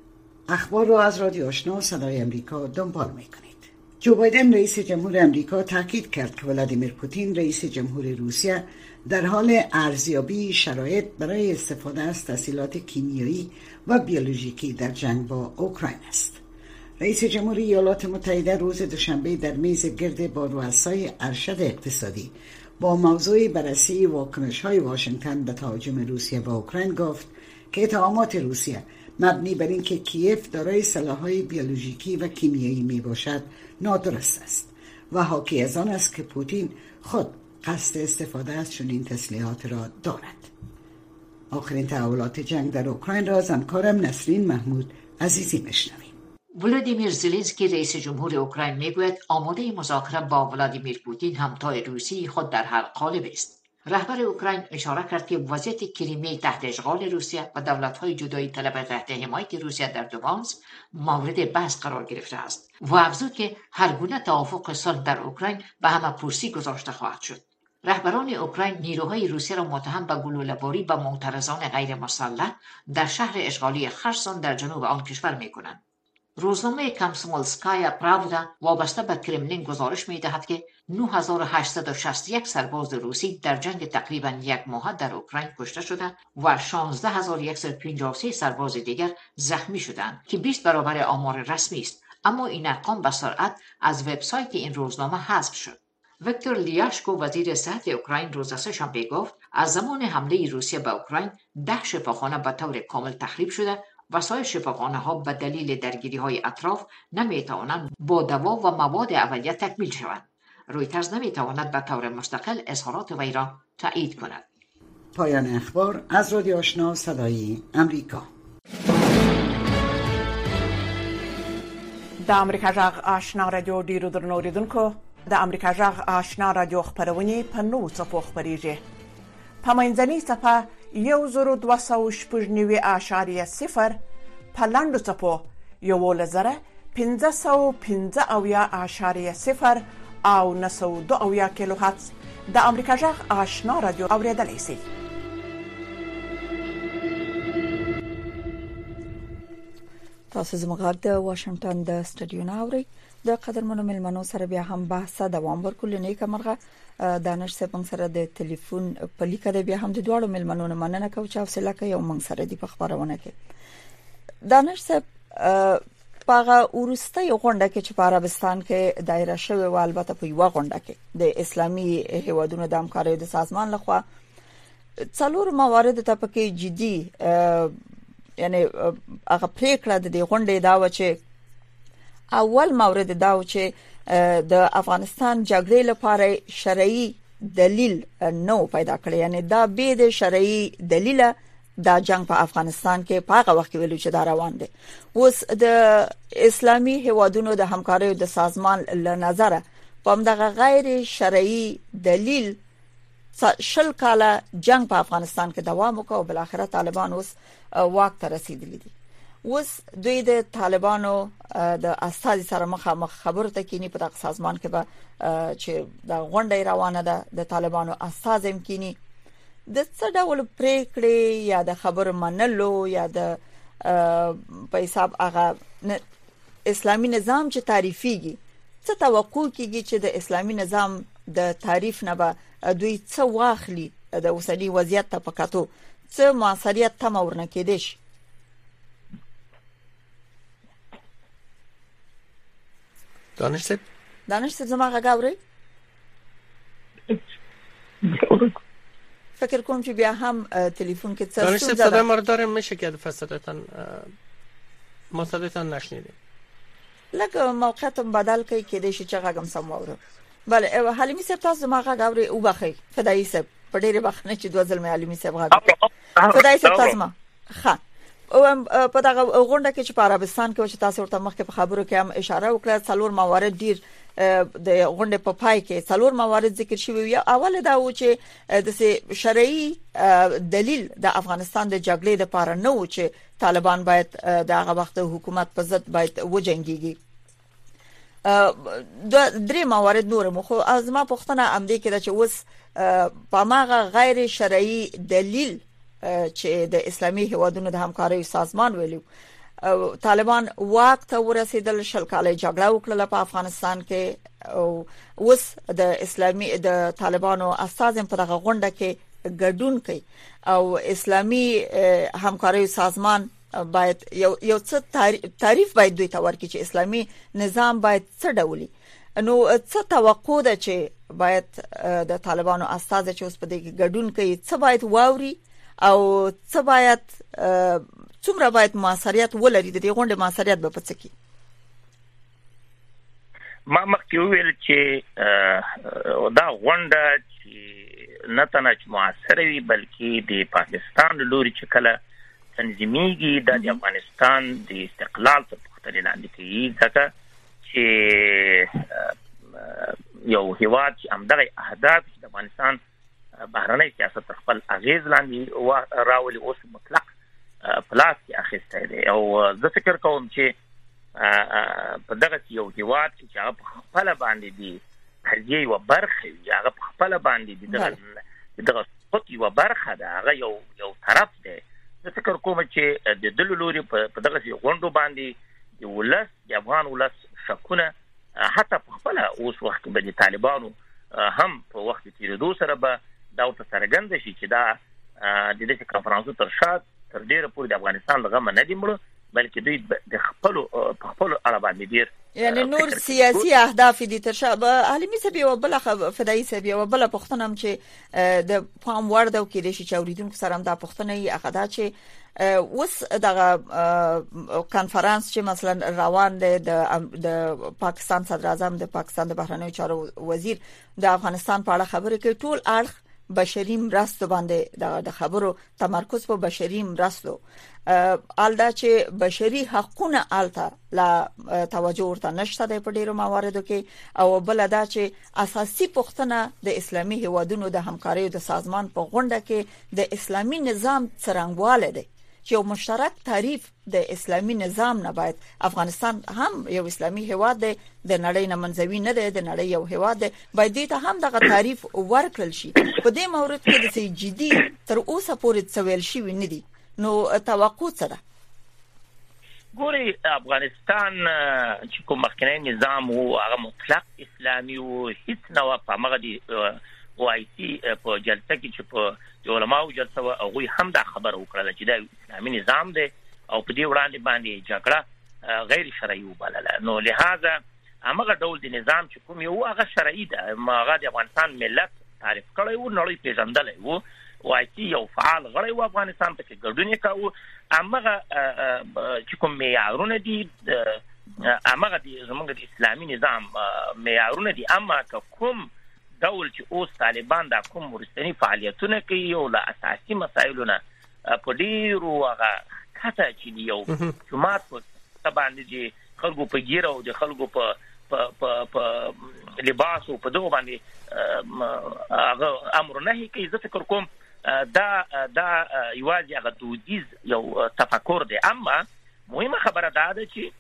اخبار را از رادیو آشنا صدای امریکا دنبال می‌کنید. جو بایدن رئیس جمهور امریکا تاکید کرد که ولادیمیر پوتین رئیس جمهور روسیه در حال ارزیابی شرایط برای استفاده از تسهیلات کیمیایی و بیولوژیکی در جنگ با اوکراین است. رئیس جمهوری ایالات متحده روز دوشنبه در میز گرد با رؤسای ارشد اقتصادی با موضوع بررسی واکنش‌های واشنگتن به تهاجم روسیه به اوکراین گفت که اتهامات روسیه مبنی بر اینکه کیف دارای سلاح‌های بیولوژیکی و کیمیایی می باشد نادرست است و حاکی از آن است که پوتین خود قصد استفاده از چنین تسلیحات را دارد. آخرین تحولات جنگ در اوکراین را از همکارم نسرین محمود عزیزی بشنویم. ولادیمیر زلنسکی رئیس جمهور اوکراین میگوید آماده مذاکره با ولادیمیر پوتین همتای روسی خود در هر قالب است. رهبر اوکراین اشاره کرد که وضعیت کریمی تحت اشغال روسیه و دولت‌های جدایی طلب تحت حمایت روسیه در دونباس مورد بحث قرار گرفته است و افزود که هر گونه توافق صلح در اوکراین به همه پرسی گذاشته خواهد شد. رهبران اوکراین نیروهای روسیه را متهم به گلوله‌باری به معترضان غیر مسلح در شهر اشغالی خرسون در جنوب آن کشور می‌کنند. روزنامه کامسومولسکایا پراودا وابسته به کرملین گزارش می‌دهد که نه هزار و هشتصد و شصت و یک سرباز روسی در جنگ تقریباً یک ماه در اوکراین کشته شده و شانزده هزار و صد و پنجاه و سه سرباز دیگر زخمی شدند که بیست برابر آمار رسمی است، اما این ارقام به سرعت از وبسایت این روزنامه حذف شد. ویکتور لیاشکو وزیر صحت اوکراین روز سه‌شنبه گفت از زمان حمله روسیه به اوکراین ده شفاخانه به طور کامل تخریب شده و سایر شفاخانه ها به دلیل درگیری های اطراف نمی توانند با دوا و مواد اولیه تکمیل شوند. رویترز نمی تواند به طور مستقل اظهارات وی را تایید کند. پایان اخبار از رادیو آشنا صدای امریکا. د امریکا جغ آشنا رادیو ډیرو درنو اوریدونکو، د امریکا جغ آشنا رادیو خپرونې په نوو څپو خپریږي. په منځنۍ څپه یو زرو دوه سوه شپږ نوي اعشاریه صفر، په لنډو څپو یولس زره پنځه سوه پنځه اویا اعشاریه صفر او نهه سوه دوه اویا کیلو هرتز د امریکا جغ آشنا رادیو اوریدلای شئ. تاسو زموږ غږ د واشنگټن د سټډیو نه اورئ. د قدرمنو ملمنو سره بیا هم بحث دوام ورکول نه کومرغه دانش صاحب سره د ټلیفون په لیکه د بیا هم د دوړو ملمنو نه مننه کوم چې حوصله کوي او موږ سره دی په خبرونه کې. دانش صاحب پاغه ورسته یو غونډه کې چې په عربستان کې دایره شوی و، البته په یو غونډه کې د اسلامي هیوادونو د همکارۍ د سازمان لخوا څلور موارد ته پکې جدي یعنی هغه پریکړه د غونډې دا و چې اول مورد دا و چې د افغانستان جګړې لپاره شرعي دلیل نو پیدا کړی، یعنی دا به د شرعي دلیل دا جنگ په افغانستان کې په هغه وخت کې ویلو چې دا روان دي. اوس د اسلامي هیوادونو د همکارۍ د سازمان له نظره په دغه غیر شرعي دلیل شل کاله جنگ په افغانستان کې دوام وکړ او بل اخره طالبان اوس واک ته رسیدلي دي. اوس دوی د طالبانو د استازي سره مخامخ خبرو ته کینی په دغه سازمان کې به چې د غونډې روانه ده د طالبانو استاز امکینی د څه ډول پریکړې یا د خبر منلو یا د په حساب هغه اسلامي نظام چې تعریفيږي څه توقع کیږي چې د اسلامي نظام د تعریف نه به دوی څه واخلي د اوسنی وضعیت ته پکاتو څه موثریت تم ورنه کېدې شي. دانش صاحب دانش صاحب زما غاوري فکر کوم چې بیا هم تلیفون کې څه دانش صاحب صدای ما رو داره میشه که فاصلتان ما صدایتان نشنیدیم لکه موقعیتم بدل کوي کې دې چې غږم سم وره. بله حلیمی صاحب تاسو ما غاوري او بخي فدایي صاحب په ډېر بخنه چې دوه ځل مې حلیمی صاحب غاوري فدایي صاحب تاسو ما ښه او په دغه غونډه کې چې په عربستان کې چې تاسو ورته مخکې په خبرو کې هم اشاره وکړه څلور موارد ډیر د غونډې په پای کې څلور موارد ذکر شوی وي. اول دا و چې د شرعي دلیل د افغانستان د جګړې لپاره نه و چې طالبان باید د هغه وخت حکومت په ضد باید وجنګيږي. د درې موارد نور مو خو از ما پښتنه امدې کې چې اوس په ماغه غیر شرعي دلیل چې د اسلامي هیوادونو د همکارۍ سازمان ویلو طالبان واک ته ورسېدل، شل کاله جګړه وکړه په افغانستان کې او اوس د اسلامي د طالبانو استازم په دغه غونډه کې ګډون کوي او اسلامي همکارۍ سازمان باید یو یو څه تعریف باید دوی ته ورکړي چې اسلامي نظام باید څه ډولي. نو څه توقع ده چې باید د طالبانو استاز چې اوس په دې کې ګډون کوي څه باید واوري او څه باید څومره باید موثریت ولري؟ د دې غونډې موثریت به په څه کې؟ ما مخکې وویل چې دا غونډه چې نه تنه چې موثره وي بلکې د پاکستان لوري چې کله تنظیمېږي د افغانستان د استقلال تر پوښتنې لاندې کوي، ځکه چې یو هیواد چې همدغه اهداف د افغانستان بهرنی سیاست تر خپل اغیز لاندې راولي اوس مطلق پلاس کې اخیستی دی. او زه فکر کوم چې په دغه یو هیواد چې هغه په خپل باندې دی قضیه یو برخه وي، هغه په خپل باندې دی دغه دغه خط یو برخه ده، هغه یو یو طرف دی. زه فکر کوم چې د دلو لوري په دغه غونډو باندې د ولس د افغان ولس شکونه حتی په خپل اوس وخت به د طالبانو هم په وخت تیریدو سره به دا ورته څرګنده شي چې دا د دې کنفرانسو تر شا تر ډیره پورې د افغانستان لغمه نه دی مړه، بلکې دوی د خپل په خپل اړه باندې ډیر یعنی نور سیاسي اهداف دي تر شا. به عالمي سبي او بل فدایي سبي او بل پښتنه هم چې د پام وړ د کې د شي چوریدونکو سره هم دا پښتنه یې هغه دا چې اوس دغه کانفرنس چې مثلا روان دی د پاکستان صدر اعظم د پاکستان د بهرنیو چارو وزیر د افغانستان په اړه خبرې کوي، ټول اړخ بشري مرستو باندې د خبرو تمرکز په بشري مرستو آلدا چې بشري حقوقونه آلته لا توجه ورته نشته د په ډیرو مواردو کې، او بل دا چې اساسي پوښتنه د اسلامي هیوادونو د همکارۍ د سازمان په غونډه کې د اسلامي نظام څرنګواله دی چې یو مشترک تعریف د اسلامي نظام نه باید افغانستان هم یو اسلامي هیواد دی، د نړۍ نه منځوي نه دی، د نړۍ یو هیواد دی، باید دې ته هم دغه تعریف ورکړل شي. په دې مورد کې د سي جدي تر اوسه پورې څه ویل شي نه دي، نو توقع څه ده؟ ګوري افغانستان چې کوم مخکنی نظام او هغه مطلق اسلامي او هیڅ نو په هغه دی او آی سی په جلسه کې چې په علماء جلسه او هغه هم دا خبر وکړه چې دا اسلامي نظام دی او په دې وړاندې باندې جګړه غیر شرعي وبلله. نو لہذا هغه ډول د نظام چې کوم یو هغه شرعي ده، هغه د افغانستان ملت تعریف کړی و، نړۍ پیژندلی و، او آی سی یو فعال غړی و، افغانستان په کې ګډون کاوه. هغه چې کوم معیارونه دي هغه د زموږ د اسلامي نظام معیارونه دي، اما کوم ډول چې اوس طالبان دا کوم ورستنی فعالیتونه کوي او له اساسي مسایلونه په ډیرو هغه کته چې یو جماعت په باندې چې خلکو په ګیره او د خلکو په په په لباس او په دغه باندې هغه امر نه کوي. زه فکر کوم دا دا یوازې هغه دودیز یو تفکر دی، اما مهمه خبره دا ده چې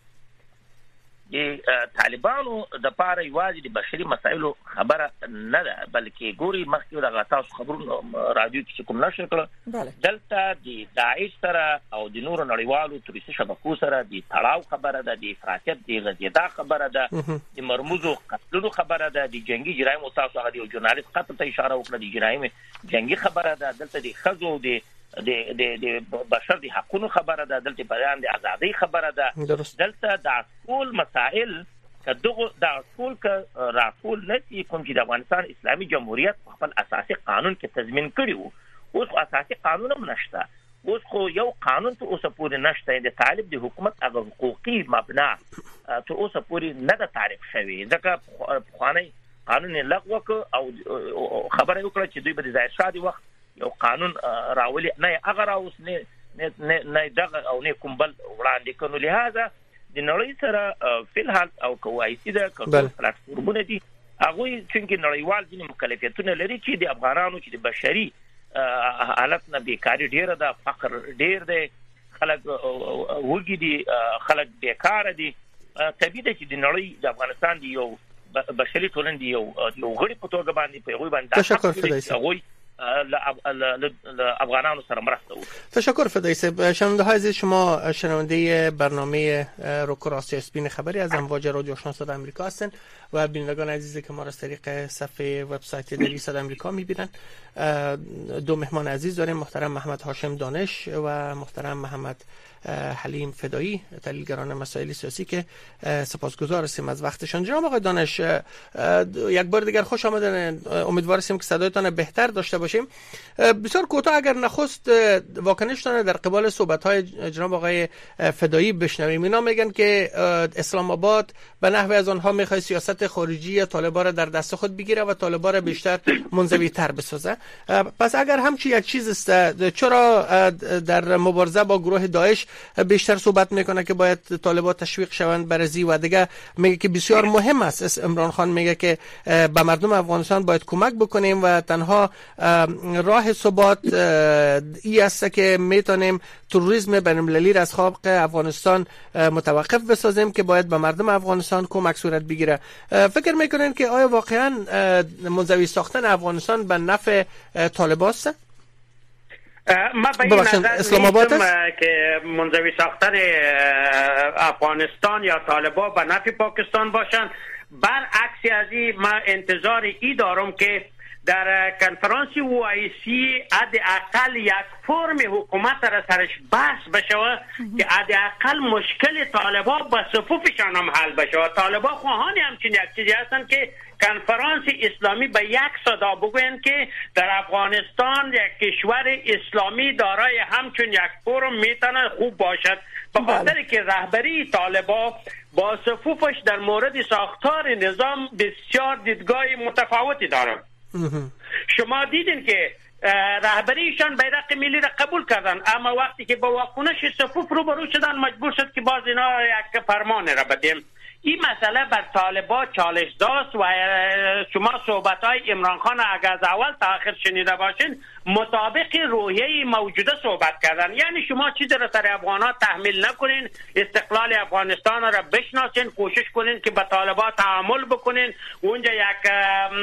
د طالبانو د پاره یوازې د بشري مسایلو خبره نه ده، بلکې ګوري مخکې د تاسو خبرونو رادیو کې کوم نشر کړ دلته د داعش سره او د نورو نړیوالو تروریستي شبکو سره د تړاو خبره ده، د افراطیت د غزیدا خبره ده، د مرموزو قتلونو خبره ده، د جنگي جرایم او تاسو هغه د ژورنالیست قتل ته اشاره وکړه، د جرایم جنگي خبره ده، دلته د خزو د د د بشر د حقوقو خبره ده، دلته بیان د ازادۍ خبره ده، دلته د ټول مسائل کدوغه د ټول ک راټول نشي کوم چې د افغانستان اسلامي جمهوریت خپل اساسي قانون کې تضمین کړی وو. اوس اساسي قانون هم نشته، اوس خو یو قانون ته اوسه پورې نشته، د طالب د حکومت هغه حقوقي مبنا ته اوسه پورې نه ده تعریف شوی، ځکه خواني قانون لغوه او خبره وکړه چې دوی به د ظاهر شاه دی وخت یو قانون راولي، نه هغه راوس نه نه دغه او نه کوم بل وړاندې کړو. لہذا د نړۍ سره فلحال او کوایسي ده کډو پلیټفورمونه دي، هغه چې نړیوال دي مکلفیتونه لري چې د افغانانو چې د بشري حالت نه بیکاری ډیره ده، فقر ډیر دی، خلک وګړي دي، خلک بیکار دي. طبیعي ده چې د نړۍ د افغانستان دی یو بشري ټولنه دی یو یو غړي په توګه باندې په یوه باندې تشکر فدایي افغانانو سره مرسته وکړي. تشکر فدایی صاحب. شنونده های عزیز، شما شنونده برنامه روکو راستی اسپین خبری از امواج رادیو آشنا صدای آمریکا هستین و بینندگان عزیزی که ما را از طریق صفحه وبسایت دری صد آمریکا میبینن. دو مهمان عزیز داریم، محترم محمد هاشم دانش و محترم محمد حلیم فدایی، تحلیلگران مسائل سیاسی که سپاسگزار هستیم از وقتشان. جناب آقای دانش، یک بار دیگر خوش آمدن. امیدوار هستیم که صدایتان بهتر داشته باشیم. بسیار کوتاه اگر نخست واکنشتان در قبال صحبت‌های جناب آقای فدایی بشنویم. اینا میگن که اسلام آباد به نحو از آنها میخواد سیاست خارجی طالبان را در دست خود بگیره و طالبان را بیشتر منزوی تر بسازه. پس اگر همچی یک چیز است، چرا در مبارزه با گروه داعش بیشتر صحبت میکنه که باید طالبان تشویق شوند برزی و دیگه میگه که بسیار مهم است. عمران خان میگه که به مردم افغانستان باید کمک بکنیم و تنها راه ثبات ای است که میتونیم تروریسم بین‌المللی را از خاک افغانستان متوقف بسازیم که باید به مردم افغانستان کمک صورت بگیره. فکر میکنین که آیا واقعا منزوی ساختن افغانستان به نفع طالبان است؟ ما به این نظر که منزوی ساختن افغانستان یا طالبان به نفع پاکستان باشن. برعکس از این ما انتظار ای دارم که در کنفرانسی اوایسی حداقل یک فرم حکومت را سرش بحث بشه که حداقل مشکل طالبان با صفوفشان هم حل بشه. طالبان خواهان همچین یک چیزی هستند که کنفرانس اسلامی به یک صدا بگویند که در افغانستان یک کشور اسلامی دارای همچون یک فرم میتونه خوب باشد، به خاطر که رهبری طالبان با صفوفش در مورد ساختار نظام بسیار دیدگاه متفاوتی دارند. شما دیدین که رهبریشان بیرق ملی را قبول کردن، اما وقتی که با واکنش صفوف روبرو شدن مجبور شد که باز اینا یک فرمان را بدیم. این مسئله بر طالبان چالش داست و شما صحبت‌های عمران خان اگر از اول تا آخر شنیده باشین مطابق روحیه موجوده صحبت کردن. یعنی شما چیزی را سر افغان‌ها تحمیل نکنین، استقلال افغانستان را بشناسین، کوشش کنین که با طالبان تعامل بکنین. اونجا یک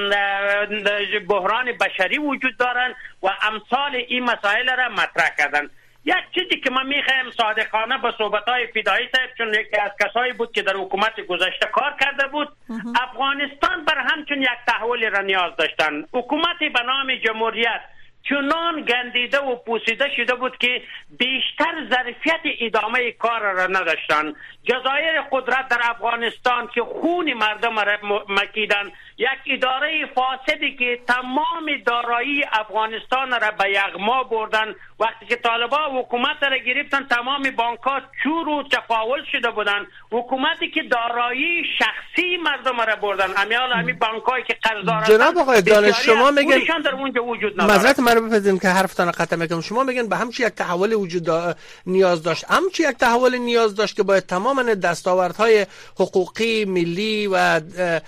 بحران بشری وجود دارن و امثال این مسائل را مطرح کردن. یک چیزی که من میخوایم صادقانه با صحبت‌های فدایی صاحب، چون یکی از کسایی بود که در حکومت گذشته کار کرده بود، افغانستان بر همچون یک تحول را نیاز داشتن. حکومت به نام جمهوریت چنان گندیده و پوسیده شده بود که بیشتر ظرفیت ادامه کار را نداشتن. جزایر قدرت در افغانستان که خون مردم را مکیدن، یک اداره فاسدی که تمام دارایی افغانستان را به یغما بردن. وقتی که طالبان حکومت را گرفتن تمام بانک‌ها چور و چفاول شده بودن. حکومتی که دارایی شخصی مردم را بردن، امیال همین بانک‌هایی که قرض دارن. جناب آقای دانش شما میگن در اونجا وجود نداره. معذرت من بپذیرید که حرفتان قطع میکنم. شما میگن به همچی یک تحول وجود دا... نیاز داشت، همچی یک تحول نیاز داشت که باید تماما دستاوردهای حقوقی ملی و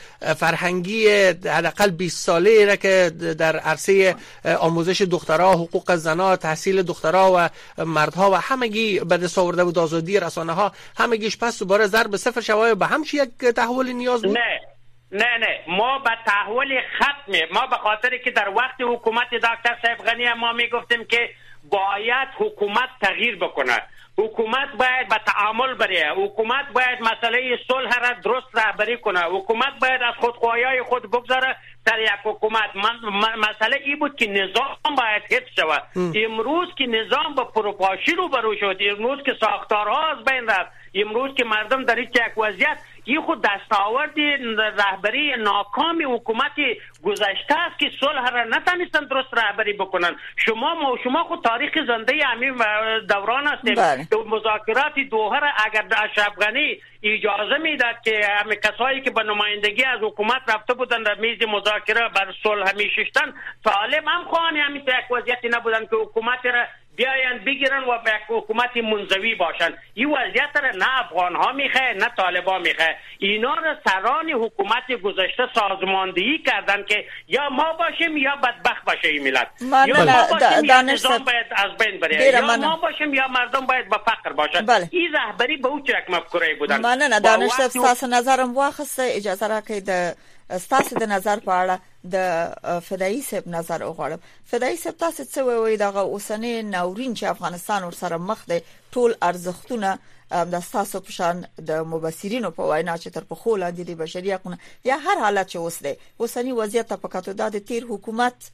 فرهنگی حداقل بیست ساله را که در عرصه آموزش دخترها، حقوق زنها، تحصیل دخترها و مردها و همگی به دست آورده بود، آزادی رسانه ها، همگیش پس دوباره ضرب صفر شوه. به همچی یک تحول نیاز بود؟ نه نه نه ما به تحول ختمه. ما به خاطر که در وقت حکومت دکتر صاحب غنی ما میگفتیم که باید حکومت تغییر بکنه، حکومت باید به تعامل بره، حکومت باید مسئله صلح را درست رهبری کنه، حکومت باید از خودخواهی‌های خود بگذاره در یک حکومت. من مسئله ای بود که نظام باید حفظ شود. امروز که نظام با پروپاشی روبرو شد، امروز که ساختارها از بین رفت، امروز که مردم در یک وضعیت، این خود دستاورد رهبری ناکام حکومت گذشته است که صلح را نتونستن درست رهبری بکنن. شما ما شما خود تاریخ زنده همین دوران هستیم. مذاکرات دوحه را اگر اشرف غنی اجازه میداد که همه کسایی که به نمایندگی از حکومت رفته بودن در میز مذاکره بر صلح میشستن، طالب هم خواهان همین یک وضعیتی نبودن که حکومت را بیاین بگیرن و به حکومت منزوی باشن. این وضعیت را نه افغان ها میخواه نه طالبان میخواه. اینا را سران حکومت گذشته سازماندهی کردن که یا ما باشیم یا بدبخت باشه این ملت، یا ما باشیم یا نظام باید از بین بره، یا ما باشیم یا مردم باید به فقر باشن. بله. این رهبری به اوچ یک مفکوره بودن. من نه دانش تاسو نظرم واخصه اجازه راکړئ د ستاسو د نظر په اړه د فدایی صاحب نظر وغواړم. فدایی صاحب تاسو څه وایي دغه اوسنۍ ناورین چې افغانستان ورسره مخ دی ټول ارزښتونه د تاسو په شان د مبصرینو په وینا چې تر په خو لاندې د بشري حقوقو یا هر حالت چې اوس دی اوسنی وضعیت په کاتو د تیر حکومت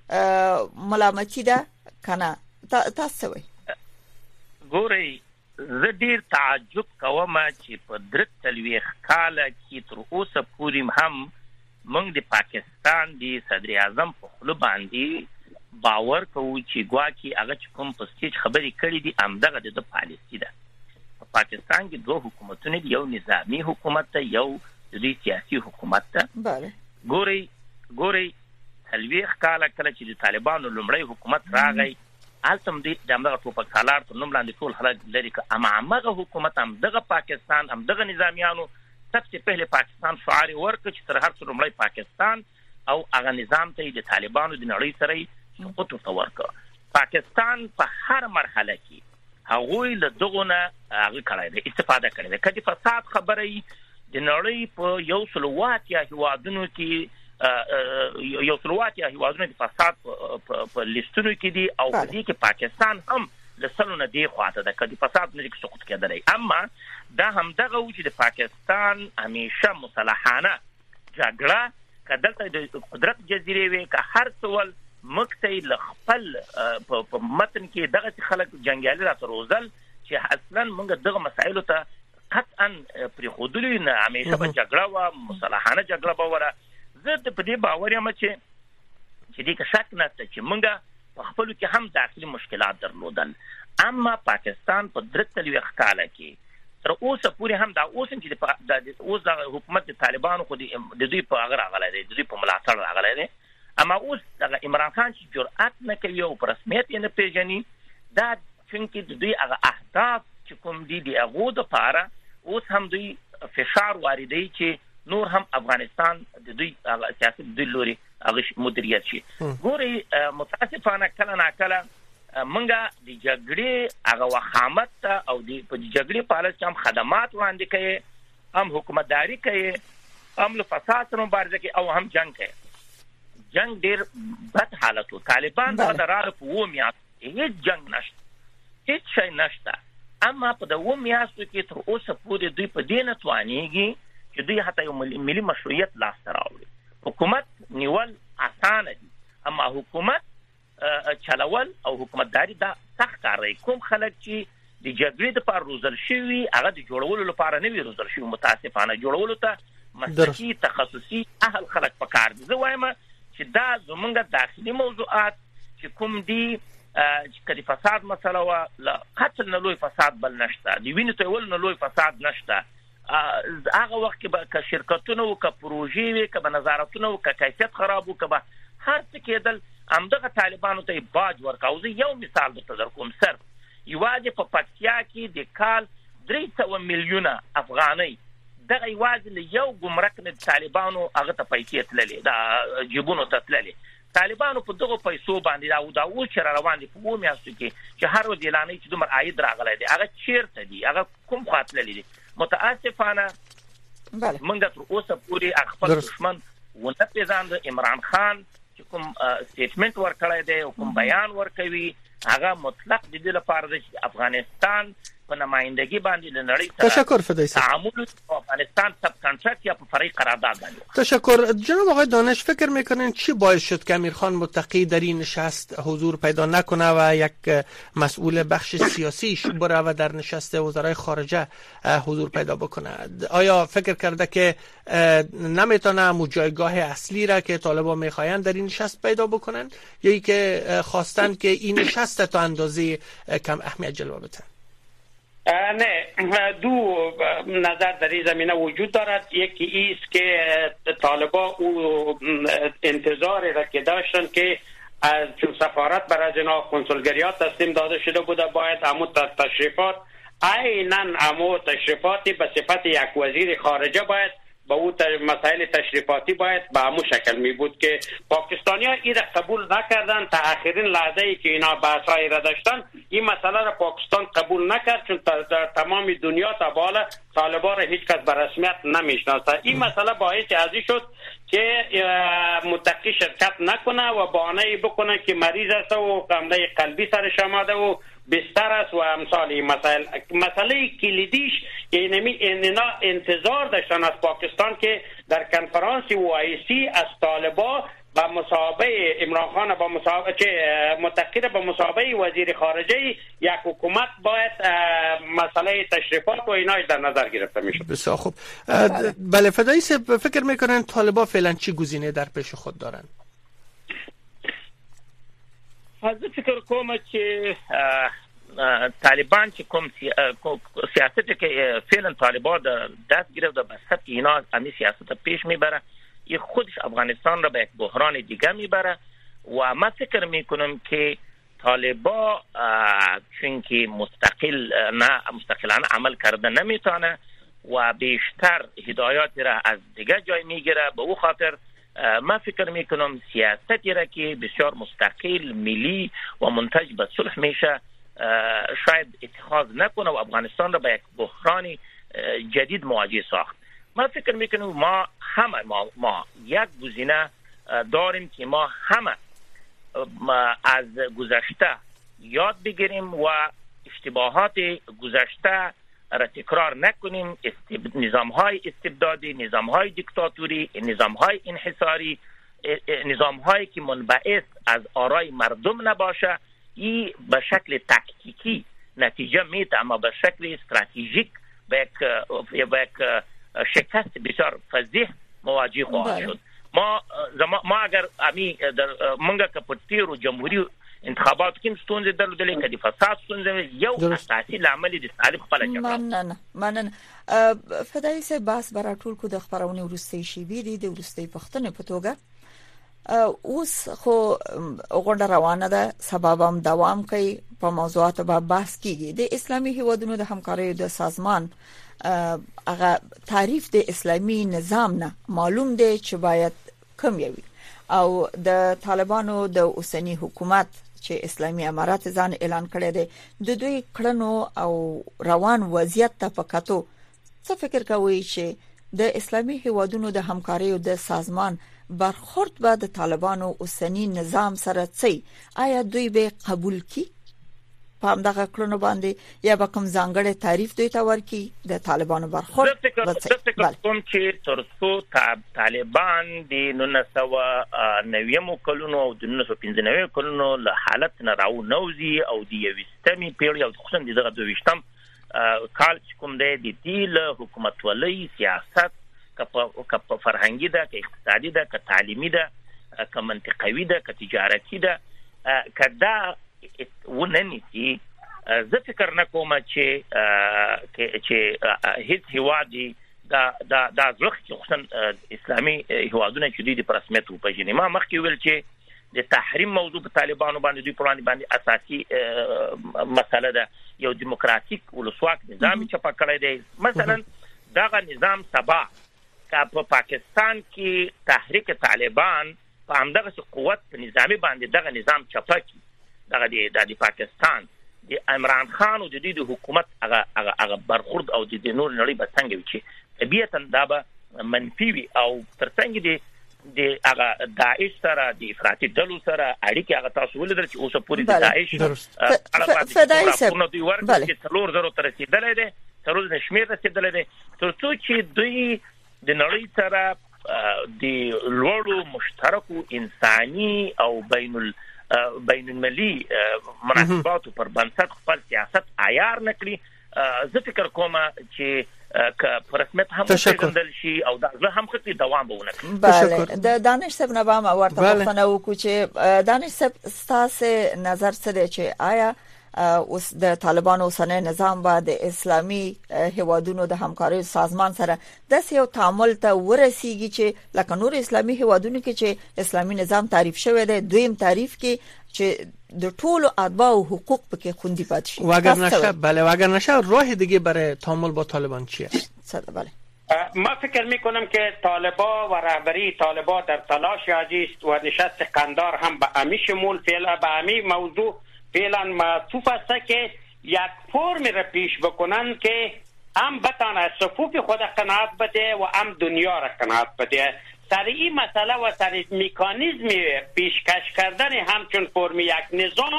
ملامتي ده کنه تاسو وایي؟ ګورئ زه ډیر تعجب کوم چې په درې تلويخ کال کې تر اوسه پورې هم موږ د پاکستان د صدر اعظم په خلو باندې باور کوو چې ګواکې هغه چې کوم په سټیج خبرې کړې دي همدغه د پالیسي ده. په پاکستان کې دوه حکومتونه دي، یو نظامی حکومت ده، یو د سیاسي حکومت ده. بله ګورئ ګورئ تلويخ کال کله چې د طالبانو لومړی حکومت راغی التم دي دغه ټوپک سالار ته نوم لاندې ټول خلک لري که اما هغه حکومت هم دغه پاکستان هم دغه نظامیانو سبسه پهله پاکستان شعار ورکړ چې تر هر څه لومړی پاکستان او هغه نظام ته د طالبانو د نړۍ سره سقوط ورکړ. پاکستان په هر مرحله کې هغه له دغه هغه کړی دی استفاده کړی دی. کله فساد خبرې د نړۍ په یو سلوات یا هوادونو کې یو سلوات یا هوادونو د فساد په لیستونو کې دي او په دې کې پاکستان هم لسلونه دی خواته ده کدي فساد نه کې سقوط کېدلی. اما دا هم دغه و چې د پاکستان همیشه مصالحانه جګړه کدلته د قدرت جزیره وي که هر څول مکتې لخپل په متن کې دغه خلک جنگیالي را تروزل چې اصلا موږ دغه مسایلو ته قطعا پرې خودلی نه همیشه به جګړه و مصالحانه جګړه به وره. زه د په دې باور یم چې چې دې کې شک نشته چې موږ په خپل کې هم داخلي مشکلات درلودل. اما پاکستان په درې تلويخ کال کې تر اوسه پورې هم دا اوس چې د اوس د حکومت طالبانو خو د دوی په هغه راغلی دی، د دوی په ملاتړ راغلی دی. اما اوس د عمران خان چې جرأت نه کوي او په رسمیت یې نه پیژني دا چې د دوی هغه اهداف چې کوم دي د هغو دپاره اوس هم دوی فشار واردوي چې نور هم افغانستان د دوی سیاست دوی لوري هغه مدیریت شي. ګورئ متاسفانه کله ناکله منګه د جګړې هغه وخامت او د جګړې په حالت کې هم خدمات وړاندې کوي، هم حکومتداري کوي، هم له فساد سره مبارزه کوي او هم جنگ کوي. جنگ ډیر بد حالت و. طالبان دا دراره په اووه میاشتو هیڅ جنگ نشته، هیڅ شی نشته. اما په د اووه میاشتو کې تر اوسه پورې دوی په دې نه توانېږي چې دوی حتی یو ملي مشروعیت لاسته راوړي. حکومت نیول اسانه دي اما حکومت چلول او حکومتداري دا سخت کار دی. کوم خلک چې د جګړې لپاره روزل شوي هغه د جوړولو لپاره نه وي روزل شوي، متاسفانه جوړولو ته مسلکي تخصصي اهل خلک پکار دي. زه وایم چې دا زمونږ داخلي موضوعات چې کوم دي چې کدي فساد مسله وا لا قتل نه لوی فساد بل نشته، دی وینې تویول نه لوی فساد نشته. هغه وخت کې به که شرکتونه او که پروژې وي که به نظارتونه او که کیفیت خراب او که به هر څه کېدل همدغه طالبانو ته باج ورکاو. زه یو مثال درته درکوم. صرف یوازې په پکتیا کې د کال درې سوه میلیونه افغانۍ دغه یوازې له یو ګمرک نه طالبانو هغه ته پیسې تللې د جیبونو ته تللې. طالبانو په دغه پیسو باندې دا دا اوس چې روان دي په اووه میاشتو کې چې هر ورځ اعلانوي چې دومره عاید راغلی دی هغه چیرته دي، هغه کوم خوا تللی دي. متاسفانه منګه تر اوسه پورې خپل دشمن ونه پیژاند. عمران خان چې کوم سټیټمنټ ورکړی دی او کوم بیان ورکوي هغه مطلق د دې لپاره چې افغانستان په نمایندگی باندې د نړۍ سره تشکر فدای صاحب تعامل افغانستان سب کانترکت یا په فرای قرارداد باندې. تشکر جناب آقای دانش. فکر میکنین چی باعث شد که امیرخان متقی در این نشست حضور پیدا نکنه و یک مسئول بخش سیاسیش بره و در نشست وزرای خارجه حضور پیدا بکنه؟ آیا فکر کرده که نمیتونه مو جایگاه اصلی را که طالبان میخواین در این نشست پیدا بکنن یا ای که خواستن که این نشست تا اندازه کم اهمیت جلوه بدن؟ نه، دو نظر در این زمینه وجود دارد. یکی ایست که طالبان او انتظاری را که داشتن که از چون سفارت برای جناح کنسولگریات تسلیم داده شده بوده باید همون تشریفات عیناً همون تشریفاتی به صفت یک وزیر خارجه باید با اون مسائل تشریفاتی باید به همون شکل می بود که پاکستانی ها این را قبول نکردن. تا آخرین لحظه ای که اینا بحثایی را داشتن این مسئله را پاکستان قبول نکرد چون در تمام دنیا تا بالا طالبان را هیچ کس به رسمیت نمیشناسه. این مسئله باعث ازی شد که متقی شرکت نکنه و بهانه بکنه که مریض است و حمله قلبی سرش آمده و بستر است و امثال این مسائل. مسئله کلیدیش اینمی اینا انتظار داشتن از پاکستان که در کنفرانس اوایسی از طالبان با مصاحبه عمران خان با مصاحبه که متقیر با مصاحبه وزیر خارجه یک حکومت باید مسئله تشریفات و ایناش در نظر گرفته میشه. بسیار خوب. بله فدایی صاحب، فکر میکنن طالبان فعلا چی گزینه در پیش خود دارن؟ از فکر کوم چې طالبان چې کوم سیاست که فعلا طالبان در دست گرفت و به سبک اینا امی سیاست پیش میبره، این خودش افغانستان را به یک بحران دیگه میبره و من فکر میکنم که طالبان چون که مستقل نه مستقلانه عمل کرده نمیتونه و بیشتر هدایات را از دیگه جای میگیره، به او خاطر من فکر میکنم سیاستی را که بسیار مستقل ملی و منتج به صلح میشه شاید اتخاذ نکنه و افغانستان را به یک بحران جدید مواجه ساخت. من فکر میکنم ما همه ما, ما یک گزینه داریم که ما همه ما از گذشته یاد بگیریم و اشتباهات گذشته را تکرار نکنیم. استب... نظام های استبدادی، نظام های دیکتاتوری، نظام های انحصاری، نظام هایی که منبعث از آرای مردم نباشه، این به شکل تاکتیکی نتیجه میده اما به شکل استراتژیک به یک شکست بسیار فضیح مواجه خواهد شد. ما ما اگر امی در منګه کپټیر او جمهوریت انتخابات کې ستونزې درلودلې کدي فساد ستونزې یو اساسي لامل دي طالب خپل جوړ مننه مننه فدای سه بحث برا ټول کو د خبرونه ورستي شي وی دي د ورستي پښتنه په توګه اوس خو غونډه روانه ده، سبب هم دوام کوي، په موضوعاتو به بحث کیږي. د اسلامي هیوادونو د همکارۍ د سازمان هغه تعریف د اسلامي نظام نه معلوم دی چې باید کم وي او د طالبانو د اوسنی حکومت چې اسلامي امارات ځان اعلان کړی دی د دوی کړنو او روان وضعیت ته پکاتو څه فکر کوي چې د اسلامي هیوادونو د همکارۍ د سازمان برخورد به د طالبانو اوسنی نظام سره څه آیا دوی به قبول کی په همدغه کړنو باندې یا به کوم ځانګړی تعریف دوی ته ورکي د طالبانو برخورد؟ د فکر کوم چې ترڅو طالبان د نولس سوه نوي کلونو او د نولس سوه پنځه نوي کلونو له حالت نه راو نوځي او د یوستمي پیړۍ او خصوصا دغه دویشتم کال کوم دی د دې له حکومت ولې سیاست که فرهنګي ده، که اقتصادي ده، که تعلیمي ده، که منطقوي ده، که تجارتي ده، که دا وننسي زه فکر نکوم چې چې هیڅ هیوادي دا دا دا ځخ چې خصوصا اسلامي هیوادونه چې دوی د رسمیت په جنې ما مخکې ویل چې د تحریم موضوع په طالبانو باندې دوی پرانی باندې اساسي مسله ده. یو دیموکراتیک ولسواک نظام چې په کړی دی مثلا دغه نظام سبا که په پاکستان کې تحریک طالبان په همدغه قوت په نظامی باندې دغه نظام چپکی دغه د پاکستان د عمران خان او د دې د حکومت هغه هغه برخورد او د نور نړۍ به څنګه وي چې طبيعتا دا به منفي وي او ترڅنګ دي د هغه داعش سره د افراطي ډلو سره اړیکې هغه تاسو ولیدل چې اوسه پوری د داعش فدای صاحب دوی ورته چې څلور زره تر رسیدلې ده تر اوسه شمیر رسیدلې ده ترڅو چې دوی د نړۍ سره د لوړو مشترکو انساني او بین ال بین المللي مناسباتو پر بنسټ خپل سیاست عیار نکړي. زه فکر کوم چې که پر رسمیت هم وګندل شي او دا زه هم خپل دوام به ونکړي. بله د دانش صاحب نه به ما ورته پوښتنه وکړو چې دانش صاحب ستاسو نظر څه دی چې آیا اوس د طالبانو اوسنی نظام با د اسلامي هیوادونو د همکارۍ سازمان سره د یو تعامل ته ورسیږي چې لکه نور اسلامي هیوادونو کې چې اسلامي نظام تعریف شوی دی دویم تعریف کې چې د ټولو اتباع او حقوق پکې خوندي پاتې شي؟ و اگر نشه بله و اگر نشه راه دیگه برای تعامل با طالبان چیه؟ بله ما فکر میکنم که طالبان و رهبری طالبان در تلاش عزیز و نشست قندار هم به امی شمول فعلا به امی موضوع فعلا معطوف است که یک فرم را پیش بکنن که هم بتانه صفوف خود قناعت بده و هم دنیا را قناعت بده. سر این مسئله و سر میکانیزم پیشکش کردن همچون فرم یک نظام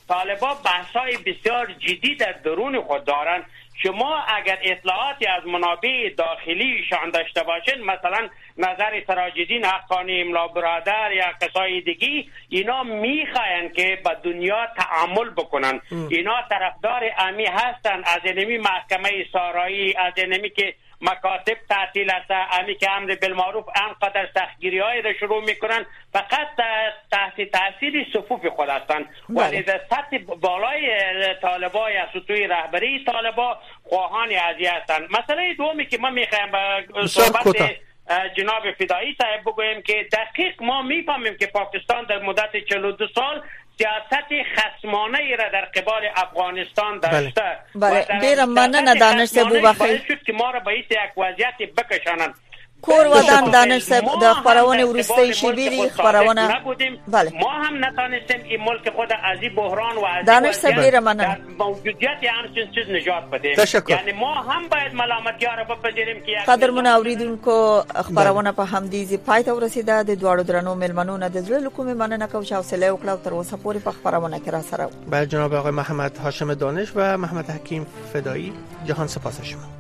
طالبان بحث‌های بسیار جدی در درون خود دارند. شما اگر اطلاعاتی از منابع داخلیشان داشته باشین، مثلا نظر سراج‌الدین حقانی، املا برادر یا کسای دیگی، اینا میخواین که با دنیا تعامل بکنن. اینا طرفدار امی هستن، از اینمی محکمه سارایی، از اینمی که مکاتب تعطیل است، امی که امر بالمعروف انقدر سختگیری های را شروع میکنن، فقط تحت تاثیر صفوف خود هستند. ولی در سطح بالای طالبان یا سطوح رهبری طالبان خواهان ازی هستند. مسئله دومی که ما میخوایم به صحبت جناب فدایی صاحب بگویم که دقیق ما میفهمیم که پاکستان در مدت چهل و دو سال سیاست خصمانه ای را در قبال افغانستان داشته. بله بله مننه دانش صاحب بخیر شد که ما را به یک وضعیت بکشانند. کور ودان دانش صاحب د خبرونه ورسته شیبیری خبرونه بله ما هم نتانستیم این ملک خود از این بحران و از دانش صاحب ډیره مننه موجودیت همچین چیز نجات بدیم. یعنی ما هم باید ملامتیا را بپذیریم که قدرمن اوریدونکو خبرونه په همدې پای ته ورسیده. د دوړو درنو ملمنو نه د زړه کومه مننه کوم چې حوصله وکړو تر اوسه پورې په خبرونه کې را سره. بله جناب آقای محمد هاشم دانش و محمد حکیم فدایی، جهان سپاس شما.